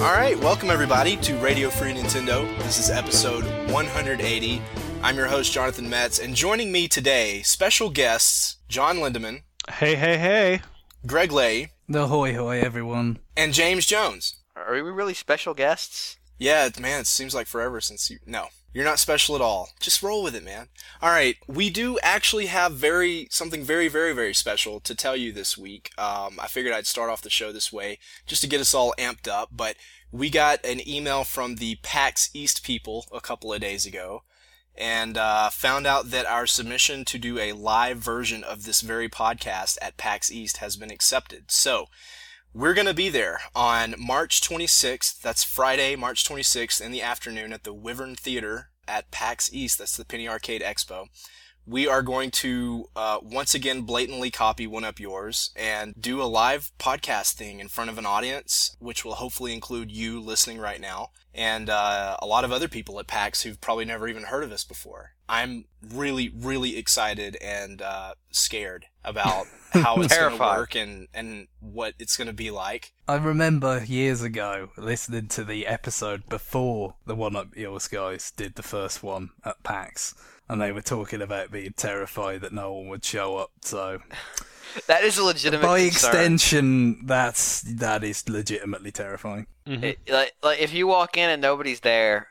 Alright, welcome everybody to Radio Free Nintendo. This is episode 180. I'm your host, Jonathan Metz, and joining me today, special guests, John Lindemann. Hey. Greg Lay. Ahoy, everyone. And James Jones. Are we really special guests? Yeah, man, it seems like forever since you... No, you're not special at all. Just roll with it, man. Alright, we do actually have something very, very, very special to tell you this week. I figured I'd start off the show this way, just to get us all amped up, but we got an email from the PAX East people a couple of days ago, and found out that our submission to do a live version of this very podcast at PAX East has been accepted. So, we're going to be there on March 26th, that's Friday, March 26th in the afternoon at the Wyvern Theater at PAX East, that's the Penny Arcade Expo. We are going to once again blatantly copy One Up Yours and do a live podcast thing in front of an audience, which will hopefully include you listening right now, and a lot of other people at PAX who've probably never even heard of us before. I'm really, really excited and scared about how it's going to work and what it's going to be like. I remember years ago listening to the episode before the One Up Yours guys did the first one at PAX, and they were talking about being terrified that no one would show up, so... That is a legitimate By concern. extension, that is legitimately terrifying. Mm-hmm. Like if you walk in and nobody's there,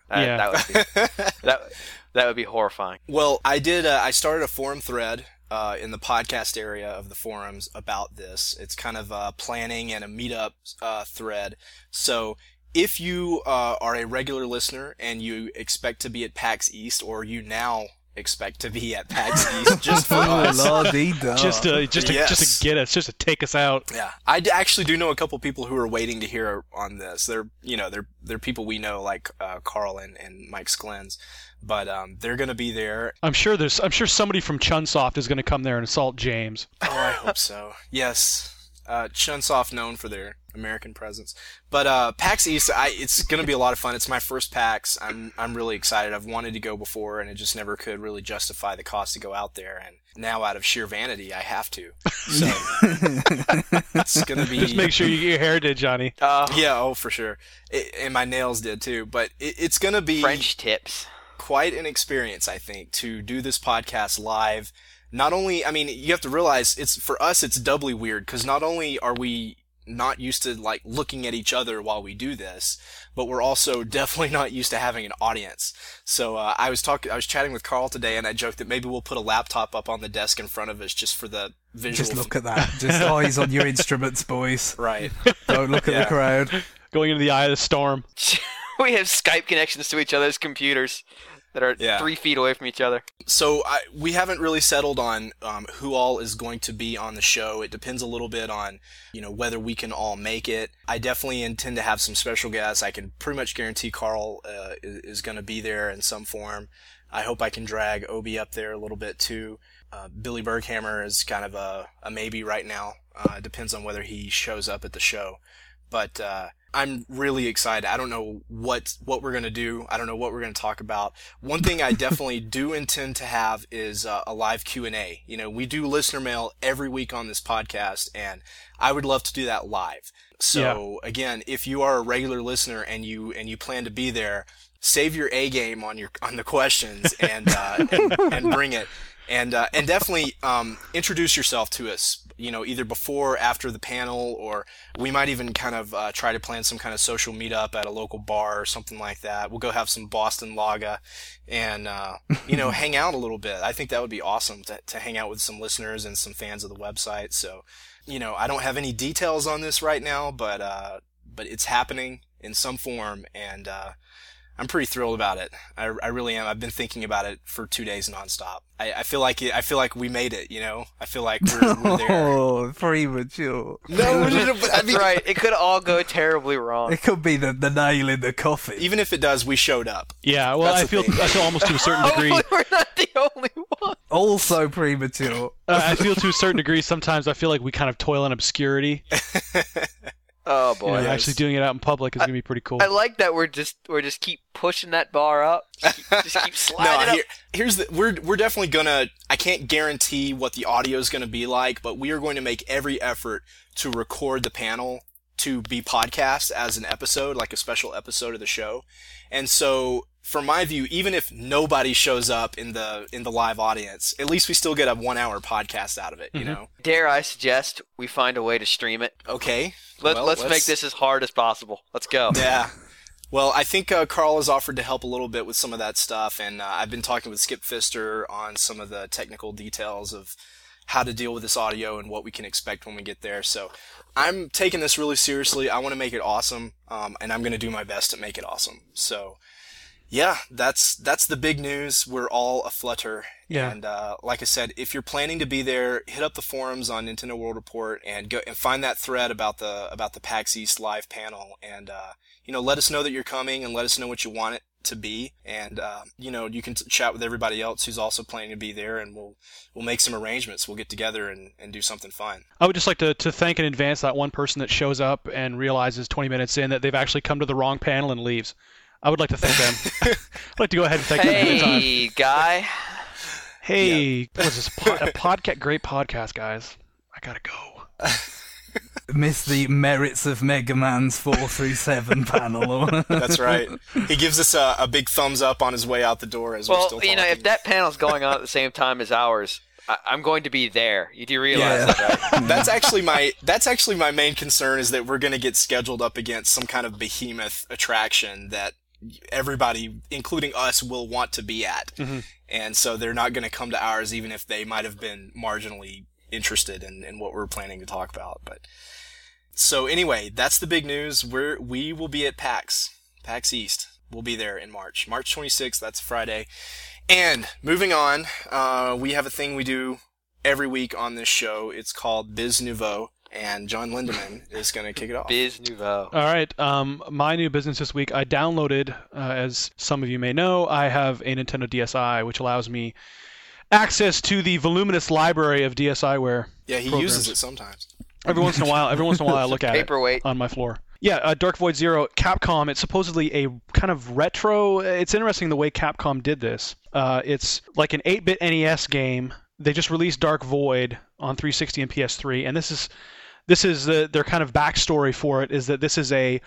that would be horrifying. Well, I started a forum thread in the podcast area of the forums about this. It's kind of a planning and a meetup thread. So if you are a regular listener and you expect to be at PAX East, or you now expect to be at PAX East just for us. Just to get us, just to take us out. Yeah, I actually do know a couple people who are waiting to hear on this. They're people we know, like Carl and Mike Sklens, but they're gonna be there. I'm sure somebody from Chunsoft is gonna come there and assault James. Oh, I hope so. Yes. Chunsoft known for their American presence. But PAX East, it's going to be a lot of fun. It's my first PAX. I'm really excited. I've wanted to go before, and it just never could really justify the cost to go out there. And now, out of sheer vanity, I have to. So it's going to be... Just make sure you get your hair did, Johnny. Yeah, for sure. And my nails did, too. But it's going to be... French tips. Quite an experience, I think, to do this podcast live. Not only, I mean, you have to realize for us it's doubly weird, because not only are we not used to like looking at each other while we do this, but we're also definitely not used to having an audience. So I was chatting with Carl today, and I joked that maybe we'll put a laptop up on the desk in front of us just for the visual. Just look at that. Just eyes on your instruments, boys. Right. Don't look at the crowd. Going into the eye of the storm. We have Skype connections to each other's computers that are 3 feet away from each other. So we haven't really settled on who all is going to be on the show. It depends a little bit on, whether we can all make it. I definitely intend to have some special guests. I can pretty much guarantee Carl is going to be there in some form. I hope I can drag Obi up there a little bit too. Billy Berghammer is kind of a maybe right now. It depends on whether he shows up at the show. But I'm really excited. I don't know what we're going to do. I don't know what we're going to talk about. One thing I definitely do intend to have is a live Q&A. We do listener mail every week on this podcast, and I would love to do that live. So Again, if you are a regular listener and you plan to be there, save your A game on the questions and bring it. And definitely introduce yourself to us, either before or after the panel, or we might even kind of try to plan some kind of social meetup at a local bar or something like that. We'll go have some Boston Lager and, hang out a little bit. I think that would be awesome to hang out with some listeners and some fans of the website. So, I don't have any details on this right now, but it's happening in some form, and I'm pretty thrilled about it. I really am. I've been thinking about it for 2 days nonstop. I feel like we made it. I feel like we're there. Oh, premature. No, that's right. It could all go terribly wrong. It could be the nail in the coffin. Even if it does, we showed up. Yeah. Well, I feel almost to a certain degree. Hopefully we're not the only one. Also premature. I feel to a certain degree. Sometimes I feel like we kind of toil in obscurity. Oh boy! Actually doing it out in public is gonna be pretty cool. I like that we're just keep pushing that bar up. Just keep sliding up. Here's we're definitely gonna. I can't guarantee what the audio is gonna be like, but we are going to make every effort to record the panel to be podcast as an episode, like a special episode of the show. And so, from my view, even if nobody shows up in the live audience, at least we still get a 1 hour podcast out of it, you know? Dare I suggest we find a way to stream it? Okay. Let's make this as hard as possible. Let's go. Yeah. Well, I think Carl has offered to help a little bit with some of that stuff, and I've been talking with Skip Pfister on some of the technical details of how to deal with this audio and what we can expect when we get there. So I'm taking this really seriously. I want to make it awesome, and I'm going to do my best to make it awesome. So yeah, that's the big news. We're all aflutter. Yeah. And like I said, if you're planning to be there, hit up the forums on Nintendo World Report and go and find that thread about the PAX East live panel, and let us know that you're coming and let us know what you want it to be, and you can chat with everybody else who's also planning to be there, and we'll make some arrangements. We'll get together and do something fun. I would just like to thank in advance that one person that shows up and realizes 20 minutes in that they've actually come to the wrong panel and leaves. I would like to thank them. I'd like to go ahead and thank them ahead of time. Hey, guy. Hey, what was this? A podcast? Great podcast, guys. I gotta go. Miss the merits of Mega Man's 437 panel. That's right. He gives us a big thumbs up on his way out the door as we're still talking. If that panel's going on at the same time as ours, I'm going to be there. You do realize that, right? That's actually my main concern, is that we're going to get scheduled up against some kind of behemoth attraction that everybody, including us, will want to be at. Mm-hmm. And so they're not going to come to ours, even if they might have been marginally interested in what we're planning to talk about. But so anyway, that's the big news. We will be at PAX East. We'll be there in March 26th. That's Friday. And moving on, we have a thing we do every week on this show. It's called Biz Nouveau, and John Lindemann is going to kick it off. Biz Nouveau. All right. My new business this week, I downloaded, as some of you may know, I have a Nintendo DSi, which allows me access to the voluminous library of DSiWare. Yeah, he programs. uses it sometimes. Every once in a while, I look at Paperweight. it on my floor. Yeah, Dark Void Zero, Capcom, it's supposedly a kind of retro. It's interesting the way Capcom did this. It's like an 8-bit NES game. They just released Dark Void on 360 and PS3, and this is their kind of backstory for it, is that this is a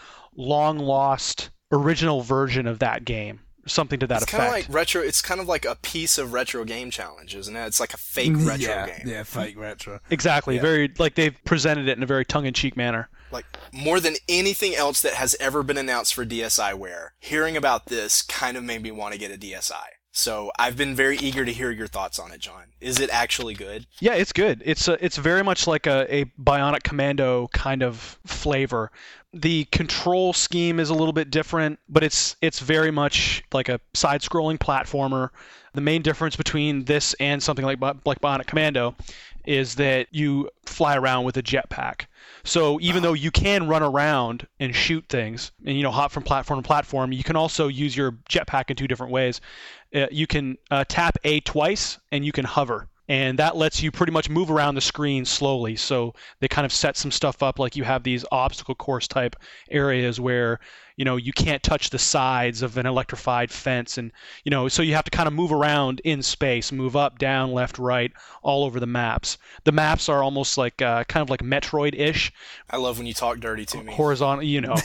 long-lost original version of that game. Something to that effect. It's kind of like retro. It's kind of like a piece of Retro Game Challenge, isn't it? It's like a fake retro game. Yeah, fake retro. Exactly. Yeah. Very like they've presented it in a very tongue-in-cheek manner. Like more than anything else that has ever been announced for DSiWare, hearing about this kind of made me want to get a DSi. So I've been very eager to hear your thoughts on it, John. Is it actually good? Yeah, it's good. It's very much like a Bionic Commando kind of flavor. The control scheme is a little bit different, but it's very much like a side-scrolling platformer. The main difference between this and something like Bionic Commando is that you fly around with a jetpack. So even though you can run around and shoot things and hop from platform to platform, you can also use your jetpack in two different ways. You can tap A twice and you can hover. And that lets you pretty much move around the screen slowly. So they kind of set some stuff up, like you have these obstacle course type areas where, you can't touch the sides of an electrified fence. And, so you have to kind of move around in space, move up, down, left, right, all over the maps. The maps are almost like kind of like Metroid-ish. I love when you talk dirty to me. Horizontal, you know.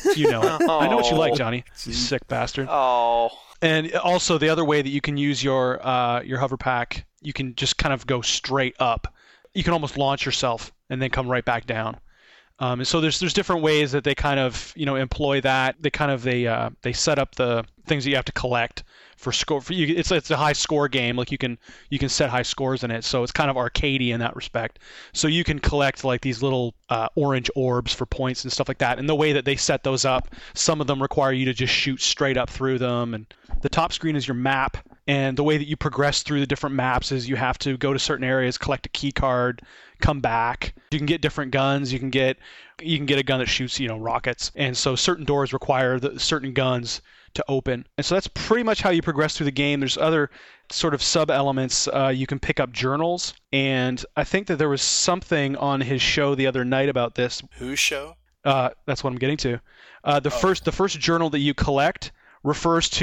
I know what you like, Johnny. You sick bastard. Oh. And also the other way that you can use your hover pack, you can just kind of go straight up. You can almost launch yourself and then come right back down. And so there's different ways that they kind of employ that. They set up the things that you have to collect for score. For you, it's a high score game. Like you can set high scores in it. So it's kind of arcadey in that respect. So you can collect like these little orange orbs for points and stuff like that. And the way that they set those up, some of them require you to just shoot straight up through them. And the top screen is your map. And the way that you progress through the different maps is you have to go to certain areas, collect a key card, come back. You can get different guns. You can get a gun that shoots, rockets. And so certain doors require certain guns to open. And so that's pretty much how you progress through the game. There's other sort of sub-elements. You can pick up journals. And I think that there was something on his show the other night about this. Whose show? That's what I'm getting to. The first journal that you collect refers to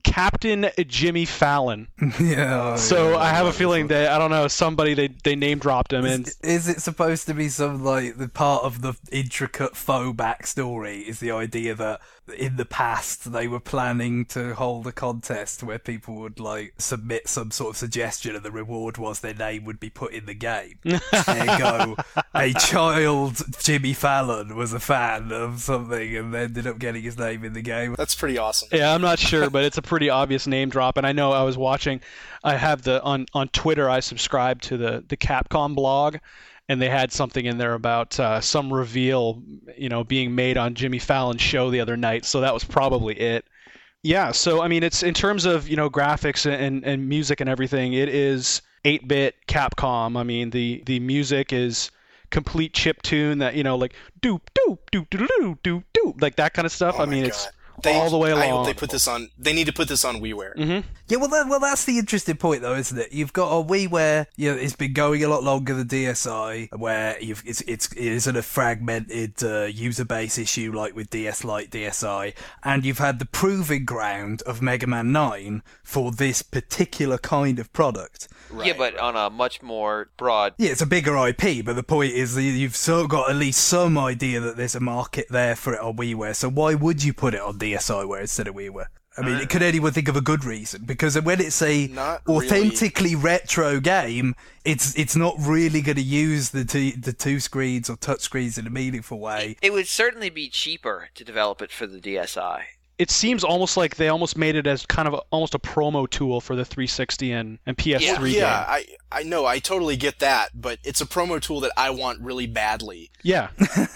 Captain Jimmy Fallon. Yeah. So I have a feeling that, I don't know, somebody, they name dropped him. And Is it supposed to be some, like, the part of the intricate faux backstory is the idea that in the past they were planning to hold a contest where people would, like, submit some sort of suggestion and the reward was their name would be put in the game. Ergo, a child Jimmy Fallon was a fan of something and ended up getting his name in the game. That's pretty awesome. yeah, I'm not sure, but it's a pretty obvious name drop. And I know I was watching, I have on Twitter, I subscribe to the Capcom blog, and they had something in there about some reveal, being made on Jimmy Fallon's show the other night. So that was probably it. Yeah. So, I mean, it's in terms of, graphics and music and everything, it is 8-bit Capcom. I mean, the music is complete chip tune that, like doop, doop, doop, doop, doop, doop, doop, like that kind of stuff. Oh I mean, my it's God. all the way along. I hope they put this on. They need to put this on WiiWare. Mm-hmm. Yeah, well, that's the interesting point, though, isn't it? You've got a WiiWare, it's been going a lot longer than DSi, where it isn't a fragmented user base issue like with DS Lite, DSi, and you've had the proving ground of Mega Man 9 for this particular kind of product. Right, yeah, but on a much more broad. Yeah, it's a bigger IP, but the point is that you've still got at least some idea that there's a market there for it on WiiWare, so why would you put it on DSiWare instead of WiiWare? I mean, could anyone think of a good reason? Because when it's a authentically retro game, it's not really going to use the two screens or touch screens in a meaningful way. It would certainly be cheaper to develop it for the DSi. It seems almost like they almost made it as kind of almost a promo tool for the 360 and PS3 game. Yeah, I know, I totally get that, but it's a promo tool that I want really badly. Yeah.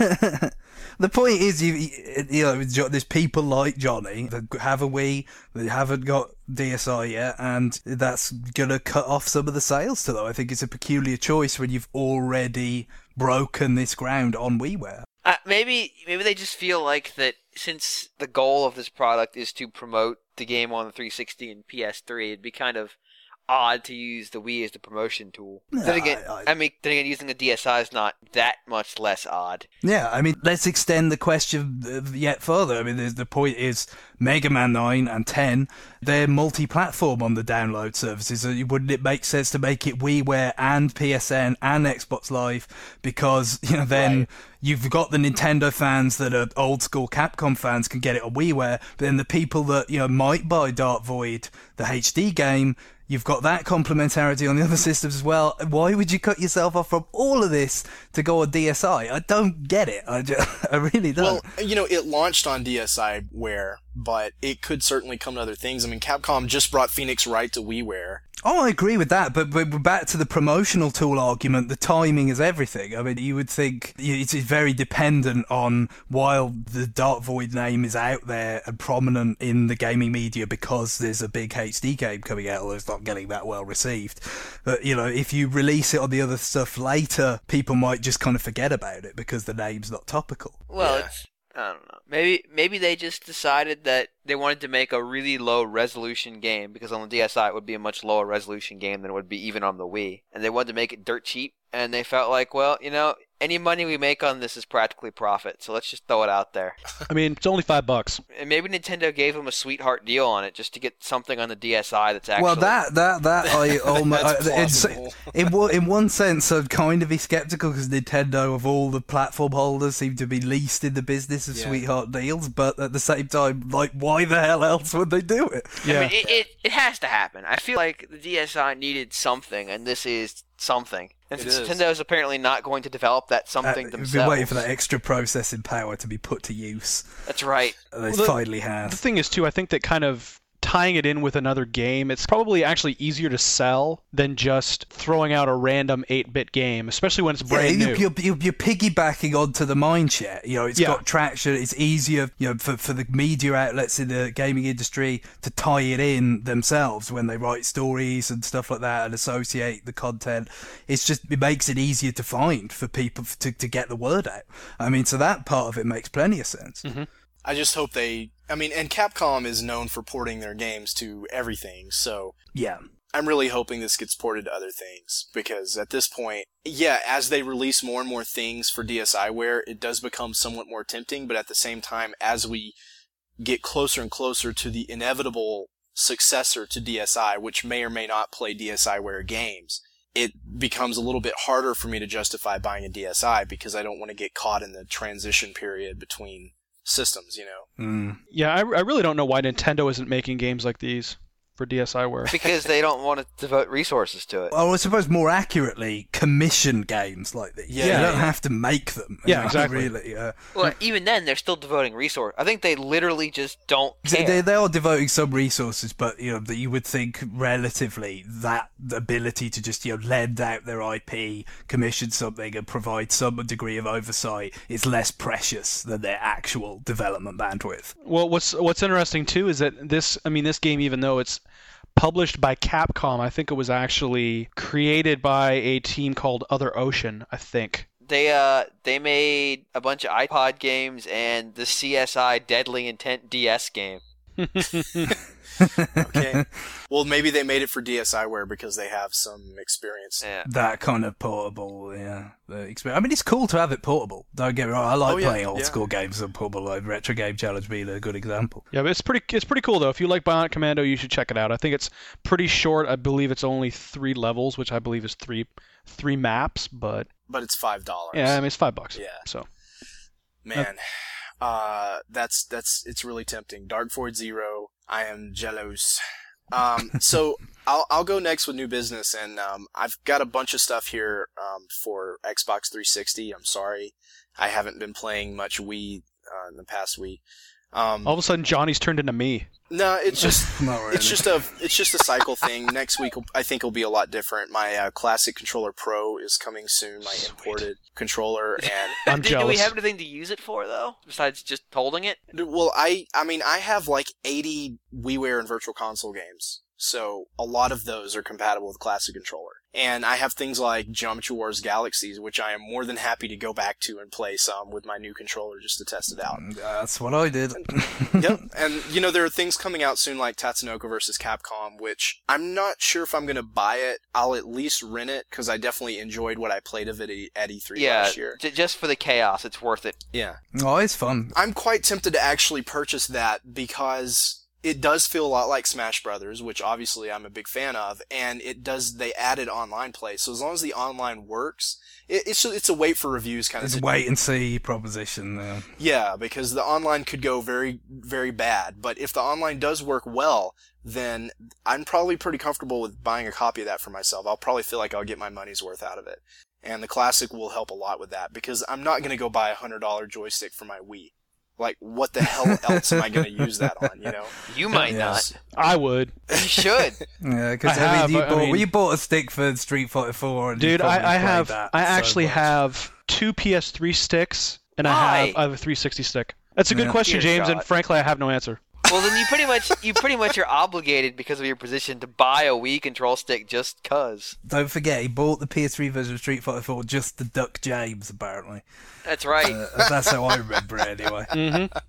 The point is, there's people like Johnny that have a Wii, that haven't got DSi yet, and that's going to cut off some of the sales to them. I think it's a peculiar choice when you've already broken this ground on WiiWare. Maybe they just feel like that since the goal of this product is to promote the game on the 360 and PS3, it'd be kind of odd to use the Wii as the promotion tool. Then again, using the DSi is not that much less odd. Yeah, I mean, let's extend the question yet further. I mean, the point is, Mega Man 9 and 10, they're multi-platform on the download services. So wouldn't it make sense to make it WiiWare and PSN and Xbox Live? Because, then you've got the Nintendo fans that are old school Capcom fans can get it on WiiWare, but then the people that, might buy Dark Void, the HD game, you've got that complementarity on the other systems as well. Why would you cut yourself off from all of this to go on DSi? I don't get it. I really don't. Well, it launched on DSiWare, but it could certainly come to other things. I mean, Capcom just brought Phoenix Wright to WiiWare. Oh, I agree with that, but back to the promotional tool argument, the timing is everything. I mean, you would think it's very dependent on, while the Dark Void name is out there and prominent in the gaming media because there's a big HD game coming out, although it's not getting that well received. But, if you release it on the other stuff later, people might just kind of forget about it because the name's not topical. Well, I don't know. Maybe they just decided that they wanted to make a really low resolution game because on the DSi it would be a much lower resolution game than it would be even on the Wii. And they wanted to make it dirt cheap. And they felt like, well, any money we make on this is practically profit, so let's just throw it out there. I mean, it's only $5. And maybe Nintendo gave them a sweetheart deal on it just to get something on the DSi that's actually... Well, that I almost... in one sense, I'd kind of be skeptical because Nintendo, of all the platform holders, seem to be least in the business of sweetheart deals, but at the same time, like, why the hell else would they do it? Yeah. I mean, it has to happen. I feel like the DSi needed something, and this is something. And since Nintendo is apparently not going to develop that something themselves... We've been waiting for that extra processing power to be put to use. That's right. They finally have. The thing is, too, I think that kind of tying it in with another game, it's probably actually easier to sell than just throwing out a random 8-bit game, especially when it's brand new. You're piggybacking onto the mindshare. It's got traction. It's easier, for the media outlets in the gaming industry to tie it in themselves when they write stories and stuff like that and associate the content. It makes it easier to find for people to get the word out. I mean, so that part of it makes plenty of sense. Mm-hmm. I just hope and Capcom is known for porting their games to everything, so yeah, I'm really hoping this gets ported to other things, because at this point, as they release more and more things for DSiWare, it does become somewhat more tempting, but at the same time, as we get closer and closer to the inevitable successor to DSi, which may or may not play DSiWare games, it becomes a little bit harder for me to justify buying a DSi because I don't want to get caught in the transition period between systems, Yeah, I really don't know why Nintendo isn't making games like these for DSiWare. Because they don't want to devote resources to it. Well, I suppose more accurately, commission games like these. Yeah, you don't yeah. have to make them. Yeah, exactly. Really, Well, even then, they're still devoting resource. I think they literally just don't care. They are devoting some resources, but that you would think relatively that ability to just lend out their IP, commission something, and provide some degree of oversight is less precious than their actual development bandwidth. Well, what's interesting too is that this game, even though it's published by Capcom, I think it was actually created by a team called Other Ocean, I think. They made a bunch of iPod games and the CSI Deadly Intent DS game. Okay. Well, maybe they made it for DSiWare because they have some experience. Yeah. That kind of portable, the experience. I mean, it's cool to have it portable. Don't get me wrong. I like playing old school games on portable. Like Retro Game Challenge being a good example. Yeah, but it's pretty cool though. If you like Bionic Commando, you should check it out. I think it's pretty short. I believe it's only 3 levels, which I believe is three maps, but it's $5. yeah, I mean it's $5. Yeah. So Man, it's really tempting. Dark Void Zero, I am jealous. So I'll go next with new business, and I've got a bunch of stuff here for Xbox 360. I'm sorry, I haven't been playing much Wii in the past week. all of a sudden, Johnny's turned into me. No, it's just Not really. it's just a cycle thing. Next week I think will be a lot different. My Classic Controller Pro is coming soon. My imported controller, and I'm Do jealous. we have anything to use it for, though? Besides just holding it? well, I mean I have like 80 WiiWare and Virtual Console games, so a lot of those are compatible with Classic Controller. And I have things like Geometry Wars Galaxies, which I am more than happy to go back to and play some with my new controller just to test it out. That's what I did. Yep. And, there are things coming out soon like Tatsunoko vs. Capcom, which I'm not sure if I'm going to buy it. I'll at least rent it, because I definitely enjoyed what I played of it at E3 last year. Just for the chaos, it's worth it. Yeah. Oh, it's fun. I'm quite tempted to actually purchase that because it does feel a lot like Smash Brothers, which obviously I'm a big fan of, and they added online play. So as long as the online works, it's a wait for reviews kind of It's a situation. wait and see proposition. Yeah, because the online could go very, very bad. But if the online does work well, then I'm probably pretty comfortable with buying a copy of that for myself. I'll probably feel like I'll get my money's worth out of it. And the Classic will help a lot with that, because I'm not going to go buy a $100 joystick for my Wii. Like, what the hell else am I going to use that on, You might Yes. not. I would. You should. Yeah, because I mean- you bought a stick for Street Fighter 4, and you Dude, probably I played that I so actually much. have 2 PS3 sticks, and I Why? have a 360 stick. That's a good Yeah. question, Dear James, and God. frankly, I have no answer. Well, then you pretty much are obligated because of your position to buy a Wii control stick just cause. Don't forget, he bought the PS3 version of Street Fighter 4 just to duck James, apparently. That's right. That's how I remember it, anyway. Mm-hmm.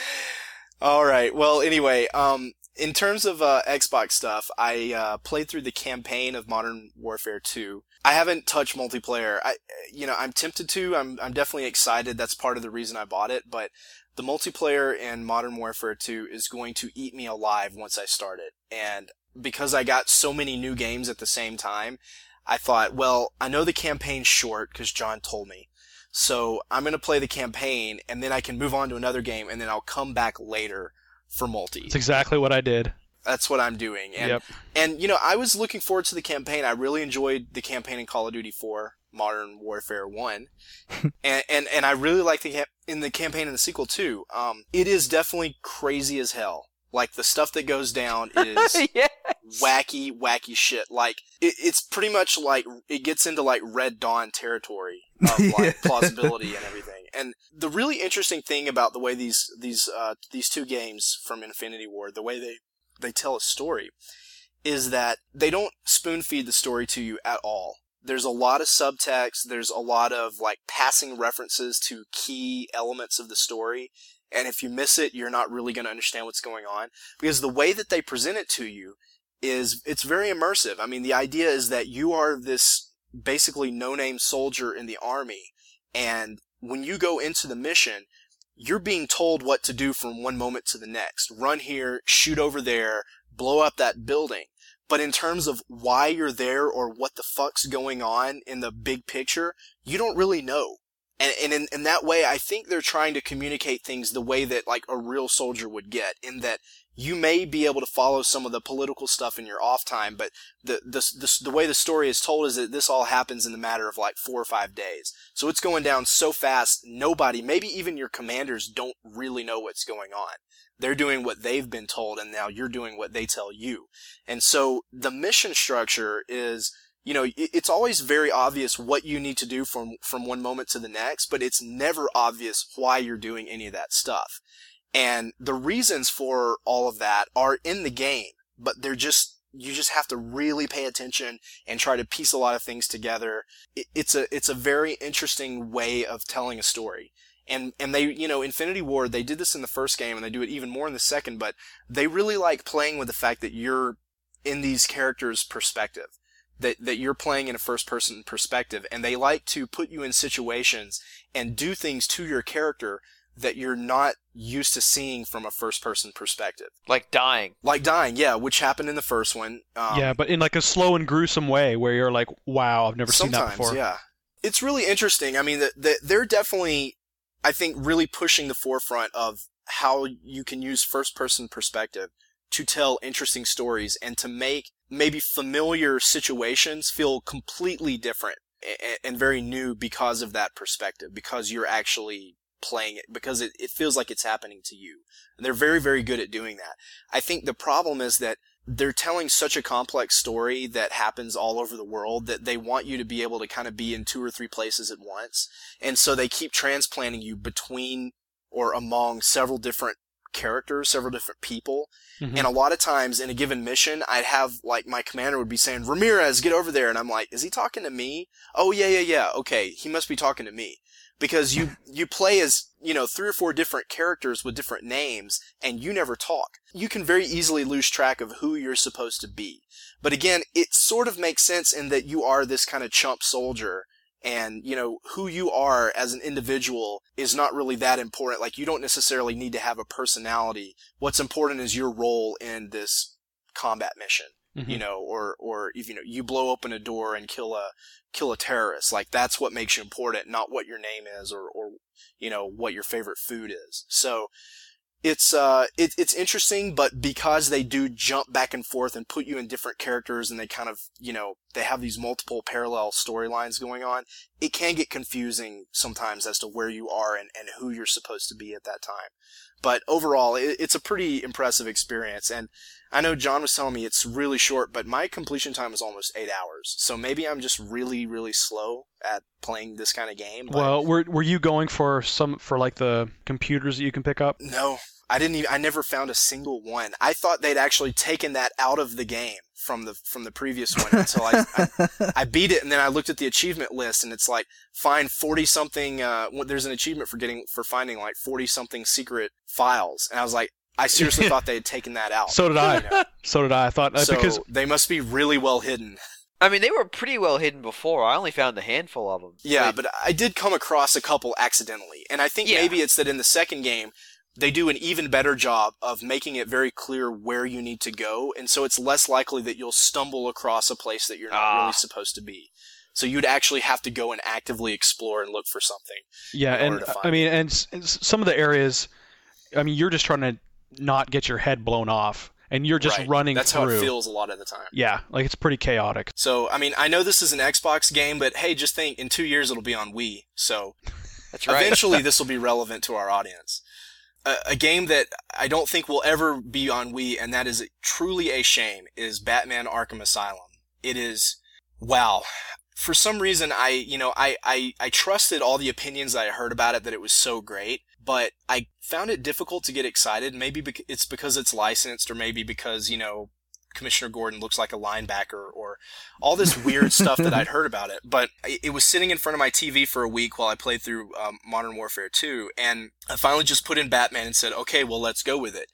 All right. Well, anyway, in terms of Xbox stuff, I played through the campaign of Modern Warfare 2. I haven't touched multiplayer. I'm tempted to. I'm definitely excited. That's part of the reason I bought it. But the multiplayer in Modern Warfare 2 is going to eat me alive once I start it. And because I got so many new games at the same time, I thought, well, I know the campaign's short because John told me. So I'm going to play the campaign, and then I can move on to another game, and then I'll come back later for multi. That's exactly what I did. That's what I'm doing. And, Yep. and I was looking forward to the campaign. I really enjoyed the campaign in Call of Duty 4, Modern Warfare 1. and I really like the campaign in the sequel, too. It is definitely crazy as hell. Like, the stuff that goes down is Yes. wacky shit. Like, it's pretty much like, it gets into like Red Dawn territory of like plausibility and everything. And the really interesting thing about the way these two games from Infinity Ward, the way they tell a story, is that they don't spoon feed the story to you at all. There's a lot of subtext, there's a lot of like passing references to key elements of the story, and if you miss it, you're not really going to understand what's going on, because the way that they present it to you it's very immersive. I mean, the idea is that you are this basically no-name soldier in the army, and when you go into the mission, you're being told what to do from one moment to the next. Run here, shoot over there, blow up that building. But in terms of why you're there or what the fuck's going on in the big picture, you don't really know. And in that way, I think they're trying to communicate things the way that like a real soldier would get, in that you may be able to follow some of the political stuff in your off time, but the way the story is told is that this all happens in the matter of like 4 or 5 days. So it's going down so fast, nobody, maybe even your commanders, don't really know what's going on. They're doing what they've been told, and now you're doing what they tell you. And so the mission structure is, it's always very obvious what you need to do from one moment to the next, but it's never obvious why you're doing any of that stuff. And the reasons for all of that are in the game, but you just have to really pay attention and try to piece a lot of things together. It's a very interesting way of telling a story. And they, Infinity Ward, they did this in the first game and they do it even more in the second, but they really like playing with the fact that you're in these characters' perspective. That you're playing in a first-person perspective, and they like to put you in situations and do things to your character that you're not used to seeing from a first-person perspective. Like dying. Yeah, which happened in the first one. But in like a slow and gruesome way where you're like, wow, I've never seen that before. Sometimes, yeah. It's really interesting. I mean, they're definitely, I think, really pushing the forefront of how you can use first-person perspective to tell interesting stories and to make maybe familiar situations feel completely different and very new because of that perspective, because you're actually playing it, because it feels like it's happening to you. And they're very, very good at doing that. I think the problem is that they're telling such a complex story that happens all over the world that they want you to be able to kind of be in 2 or 3 places at once. And so they keep transplanting you between or among several different characters, several different people. Mm-hmm. And a lot of times in a given mission, I'd have, like, my commander would be saying, Ramirez, get over there. And I'm like, is he talking to me? Oh, yeah. Okay, he must be talking to me. Because you play as, 3 or 4 different characters with different names, and you never talk. You can very easily lose track of who you're supposed to be. But again, it sort of makes sense in that you are this kind of chump soldier, and, who you are as an individual is not really that important. Like, you don't necessarily need to have a personality. What's important is your role in this combat mission. Mm-hmm. Or if, you blow open a door and kill a terrorist. Like, that's what makes you important, not what your name is or what your favorite food is. So, it's interesting, but because they do jump back and forth and put you in different characters and they kind of, they have these multiple parallel storylines going on, it can get confusing sometimes as to where you are and who you're supposed to be at that time. But overall, it's a pretty impressive experience. And I know John was telling me it's really short, but my completion time is almost 8 hours. So maybe I'm just really, really slow at playing this kind of game. Well, were you going for like the computers that you can pick up? No. I never found a single one. I thought they'd actually taken that out of the game from the previous one until I beat it, and then I looked at the achievement list, and it's like, find 40-something, there's an achievement for finding like 40-something secret files. And I was like, I seriously thought they had taken that out. So did I. So did I. I thought, because they must be really well hidden. I mean, they were pretty well hidden before. I only found a handful of them. Yeah, but I did come across a couple accidentally. And I think maybe it's that in the second game, they do an even better job of making it very clear where you need to go, and so it's less likely that you'll stumble across a place that you're not really supposed to be. So you'd actually have to go and actively explore and look for something. Yeah, and I mean, and some of the areas, I mean, you're just trying to not get your head blown off, and you're just running That's through. How it feels a lot of the time. Yeah, like it's pretty chaotic. So, I mean, I know this is an Xbox game, but hey, just think, in 2 years it'll be on Wii, so that's right. Eventually this will be relevant to our audience. A game that I don't think will ever be on Wii, and that is truly a shame, is Batman Arkham Asylum. It is, wow. For some reason, I trusted all the opinions that I heard about it, that it was so great, but I found it difficult to get excited. Maybe it's because it's licensed, or maybe because, Commissioner Gordon looks like a linebacker, or all this weird stuff that I'd heard about it. But it was sitting in front of my TV for a week while I played through Modern Warfare 2, and I finally just put in Batman and said, okay, well, let's go with it.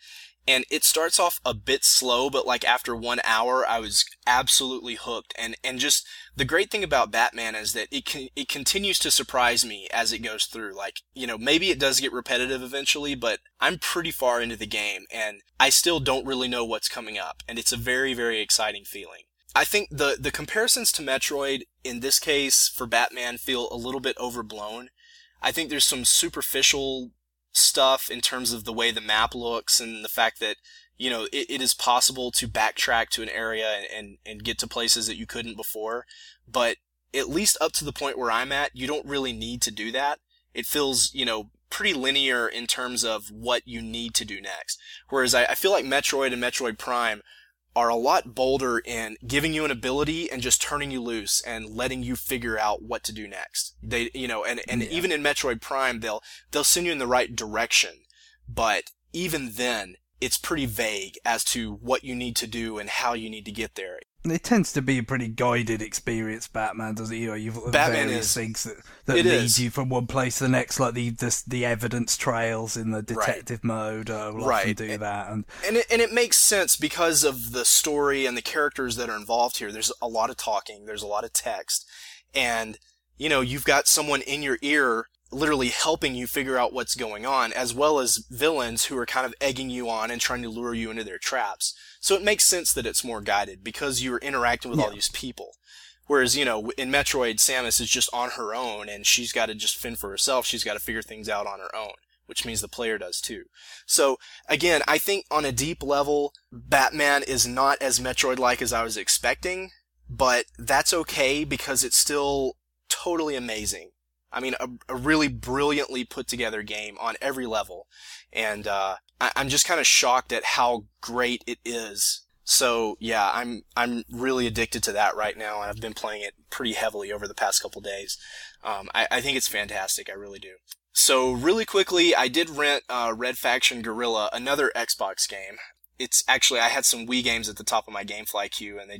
And it starts off a bit slow, but like after 1 hour, I was absolutely hooked. And just the great thing about Batman is that it continues to surprise me as it goes through. Like, you know, maybe it does get repetitive eventually, but I'm pretty far into the game and I still don't really know what's coming up. And it's a very, very exciting feeling. I think the comparisons to Metroid in this case for Batman feel a little bit overblown. I think there's some superficial stuff in terms of the way the map looks and the fact that, you know, it is possible to backtrack to an area and get to places that you couldn't before. But at least up to the point where I'm at, you don't really need to do that. It feels, you know, pretty linear in terms of what you need to do next. Whereas I feel like Metroid and Metroid Prime are a lot bolder in giving you an ability and just turning you loose and letting you figure out what to do next. They, you know, and even in Metroid Prime, they'll send you in the right direction, but even then, it's pretty vague as to what you need to do and how you need to get there. It tends to be a pretty guided experience, Batman, doesn't it? You know, you've got Batman various things that lead you from one place to the next, like the evidence trails in the detective mode will often do that. And it makes sense because of the story and the characters that are involved here. There's a lot of talking, there's a lot of text, and, you know, you've got someone in your ear literally helping you figure out what's going on, as well as villains who are kind of egging you on and trying to lure you into their traps. So it makes sense that it's more guided because you're interacting with all these people. Whereas, you know, in Metroid, Samus is just on her own and she's got to just fend for herself. She's got to figure things out on her own, which means the player does too. So again, I think on a deep level, Batman is not as Metroid-like as I was expecting, but that's okay because it's still totally amazing. I mean, a really brilliantly put together game on every level. And, I'm just kind of shocked at how great it is. So yeah, I'm really addicted to that right now, and I've been playing it pretty heavily over the past couple days. I think it's fantastic. I really do. So really quickly, I did rent, Red Faction Guerrilla, another Xbox game. It's actually, I had some Wii games at the top of my GameFly queue, and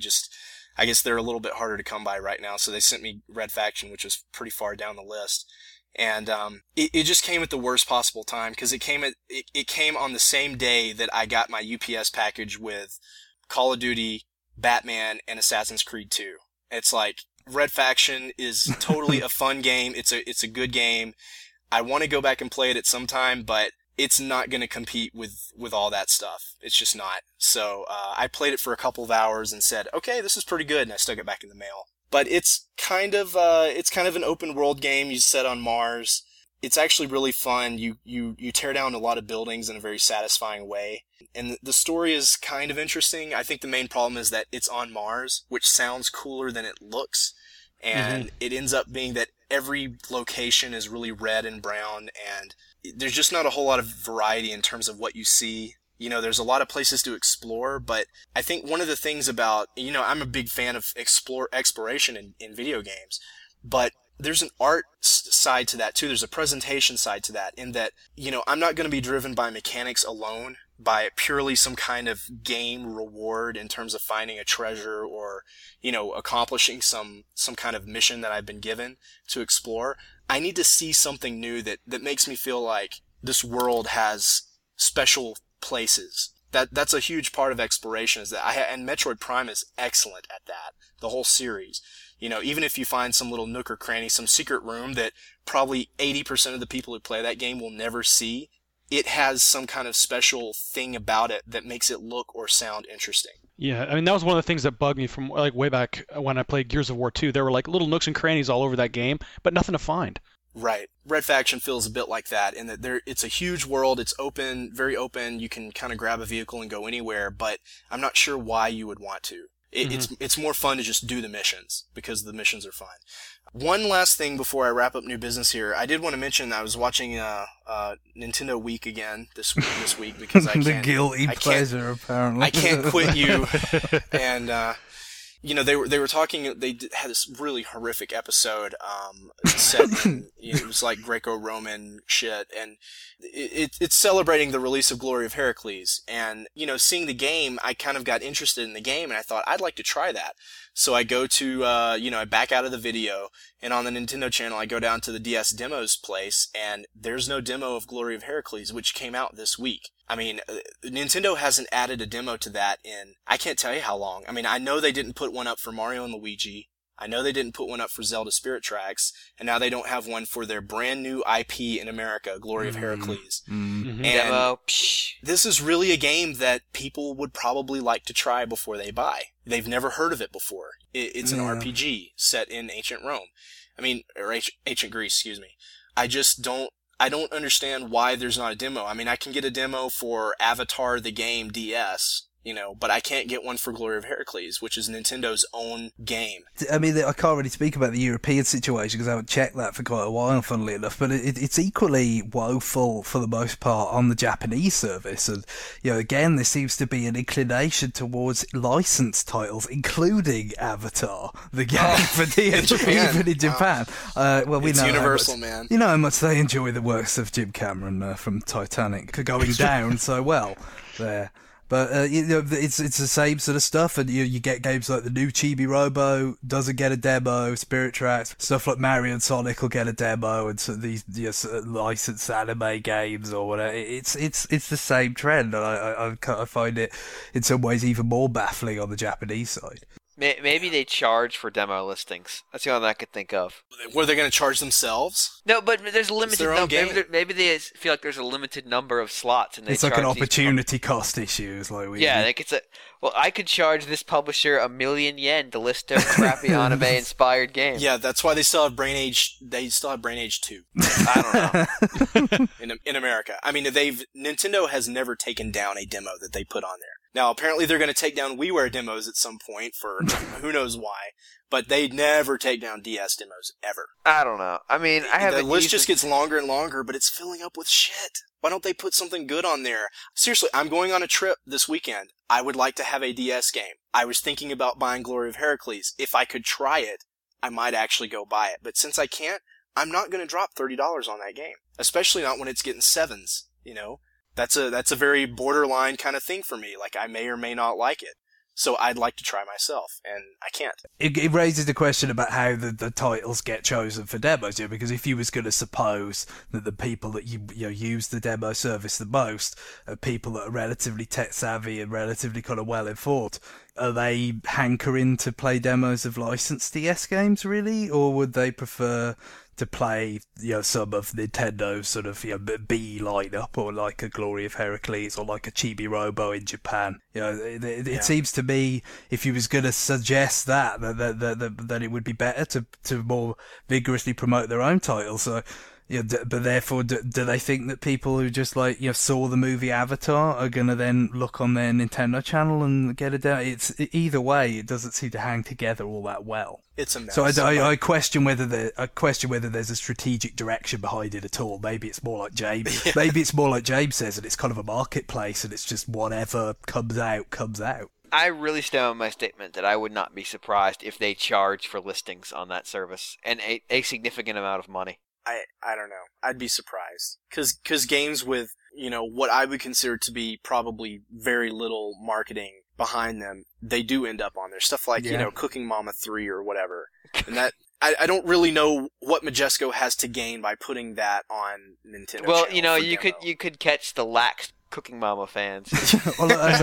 I guess they're a little bit harder to come by right now, so they sent me Red Faction, which was pretty far down the list. And it just came at the worst possible time, because it came on the same day that I got my UPS package with Call of Duty, Batman, and Assassin's Creed 2. It's like, Red Faction is totally a fun game. It's a good game. I want to go back and play it at some time, but it's not going to compete with all that stuff. It's just not. So I played it for a couple of hours and said, okay, this is pretty good, and I stuck it back in the mail. But it's kind of an open world game. You set on Mars. It's actually really fun. You tear down a lot of buildings in a very satisfying way. And the story is kind of interesting. I think the main problem is that it's on Mars, which sounds cooler than it looks. And it ends up being that every location is really red and brown, and there's just not a whole lot of variety in terms of what you see. You know, there's a lot of places to explore, but I think one of the things about, you know, I'm a big fan of exploration in video games, but there's an art side to that too. There's a presentation side to that, in that, you know, I'm not going to be driven by mechanics alone, by purely some kind of game reward in terms of finding a treasure or, you know, accomplishing some kind of mission that I've been given to explore. I need to see something new that makes me feel like this world has special places. That's a huge part of exploration, is that and Metroid Prime is excellent at that. The whole series. You know, even if you find some little nook or cranny, some secret room that probably 80% of the people who play that game will never see, it has some kind of special thing about it that makes it look or sound interesting. Yeah, I mean, that was one of the things that bugged me from like way back when I played Gears of War 2. There were like little nooks and crannies all over that game, but nothing to find. Right. Red Faction feels a bit like that, in that it's a huge world, it's open, very open, you can kind of grab a vehicle and go anywhere, but I'm not sure why you would want to. It's more fun to just do the missions, because the missions are fun. One last thing before I wrap up new business here. I did want to mention I was watching Nintendo Week again this week, because I can't... The guilty pleasure, apparently. I can't quit you. And... you know, they were talking, they had this really horrific episode, set in, it was like Greco-Roman shit, and it's celebrating the release of Glory of Heracles, and, you know, seeing the game, I kind of got interested in the game, and I thought, I'd like to try that. So I go to, you know, I back out of the video, And on the Nintendo channel, I go down to the DS demos place, and there's no demo of Glory of Heracles, which came out this week. I mean, Nintendo hasn't added a demo to that in, I can't tell you how long. I mean, I know they didn't put one up for Mario and Luigi. I know they didn't put one up for Zelda Spirit Tracks, and now they don't have one for their brand new IP in America, Glory of Heracles. Mm-hmm. And Demo. this is really a game that people would probably like to try before they buy. They've never heard of it before. It's an RPG set in ancient Rome. I mean, or ancient Greece, excuse me. I don't understand why there's not a demo. I mean, I can get a demo for Avatar the Game DS, but I can't get one for Glory of Heracles, which is Nintendo's own game. I mean, I can't really speak about the European situation because I haven't checked that for quite a while, funnily enough, but it's equally woeful for the most part on the Japanese service. And, again, there seems to be an inclination towards licensed titles, including Avatar, the game for DS, even in Japan. We It's know universal, man. You know how much they enjoy the works of Jim Cameron from Titanic going down so well there. But it's the same sort of stuff, and you get games like the new Chibi Robo doesn't get a demo, Spirit Tracks, stuff like Mario and Sonic will get a demo, and so these licensed anime games or whatever. It's the same trend, and I find it in some ways even more baffling on the Japanese side. Maybe they charge for demo listings. That's the only one I could think of. Were they going to charge themselves? No, but there's a limited their own number. game. Maybe they feel like there's a limited number of slots, and they It's like charge an these opportunity cost issue. It's like I could charge this publisher $1,000,000 to list their crappy anime-inspired game. Yeah, that's why they still have Brain Age. They still have Brain Age 2. I don't know. in America. I mean, Nintendo has never taken down a demo that they put on there. Now, apparently they're going to take down WiiWare demos at some point for who knows why, but they never take down DS demos, ever. I don't know. I mean, I haven't The list just gets longer and longer, but it's filling up with shit. Why don't they put something good on there? Seriously, I'm going on a trip this weekend. I would like to have a DS game. I was thinking about buying Glory of Heracles. If I could try it, I might actually go buy it. But since I can't, I'm not going to drop $30 on that game. Especially not when it's getting 7s, That's a very borderline kind of thing for me. Like, I may or may not like it. So I'd like to try myself, and I can't. It raises the question about how the titles get chosen for demos, because if you was going to suppose that the people that use the demo service the most are people that are relatively tech savvy and relatively kind of well informed, are they hankering to play demos of licensed DS games really, or would they prefer to play some of Nintendo's sort of B lineup, or like a Glory of Heracles or like a Chibi Robo in Japan? It seems to me, if you was going to suggest that it would be better to more vigorously promote their own titles. So but therefore, do they think that people who just saw the movie Avatar are going to then look on their Nintendo channel and get it down? Either way, it doesn't seem to hang together all that well. It's a mess. So I question whether there's a strategic direction behind it at all. Maybe it's more like James. Yeah. Maybe it's more like James says, and it's kind of a marketplace, and it's just whatever comes out comes out. I really stand on my statement that I would not be surprised if they charge for listings on that service, and a significant amount of money. I don't know. I'd be surprised. Cause games with, what I would consider to be probably very little marketing behind them, they do end up on there. Stuff like, Cooking Mama 3 or whatever. And that, I don't really know what Majesco has to gain by putting that on Nintendo. Well, you could catch the lax Cooking Mama fans. Well, as I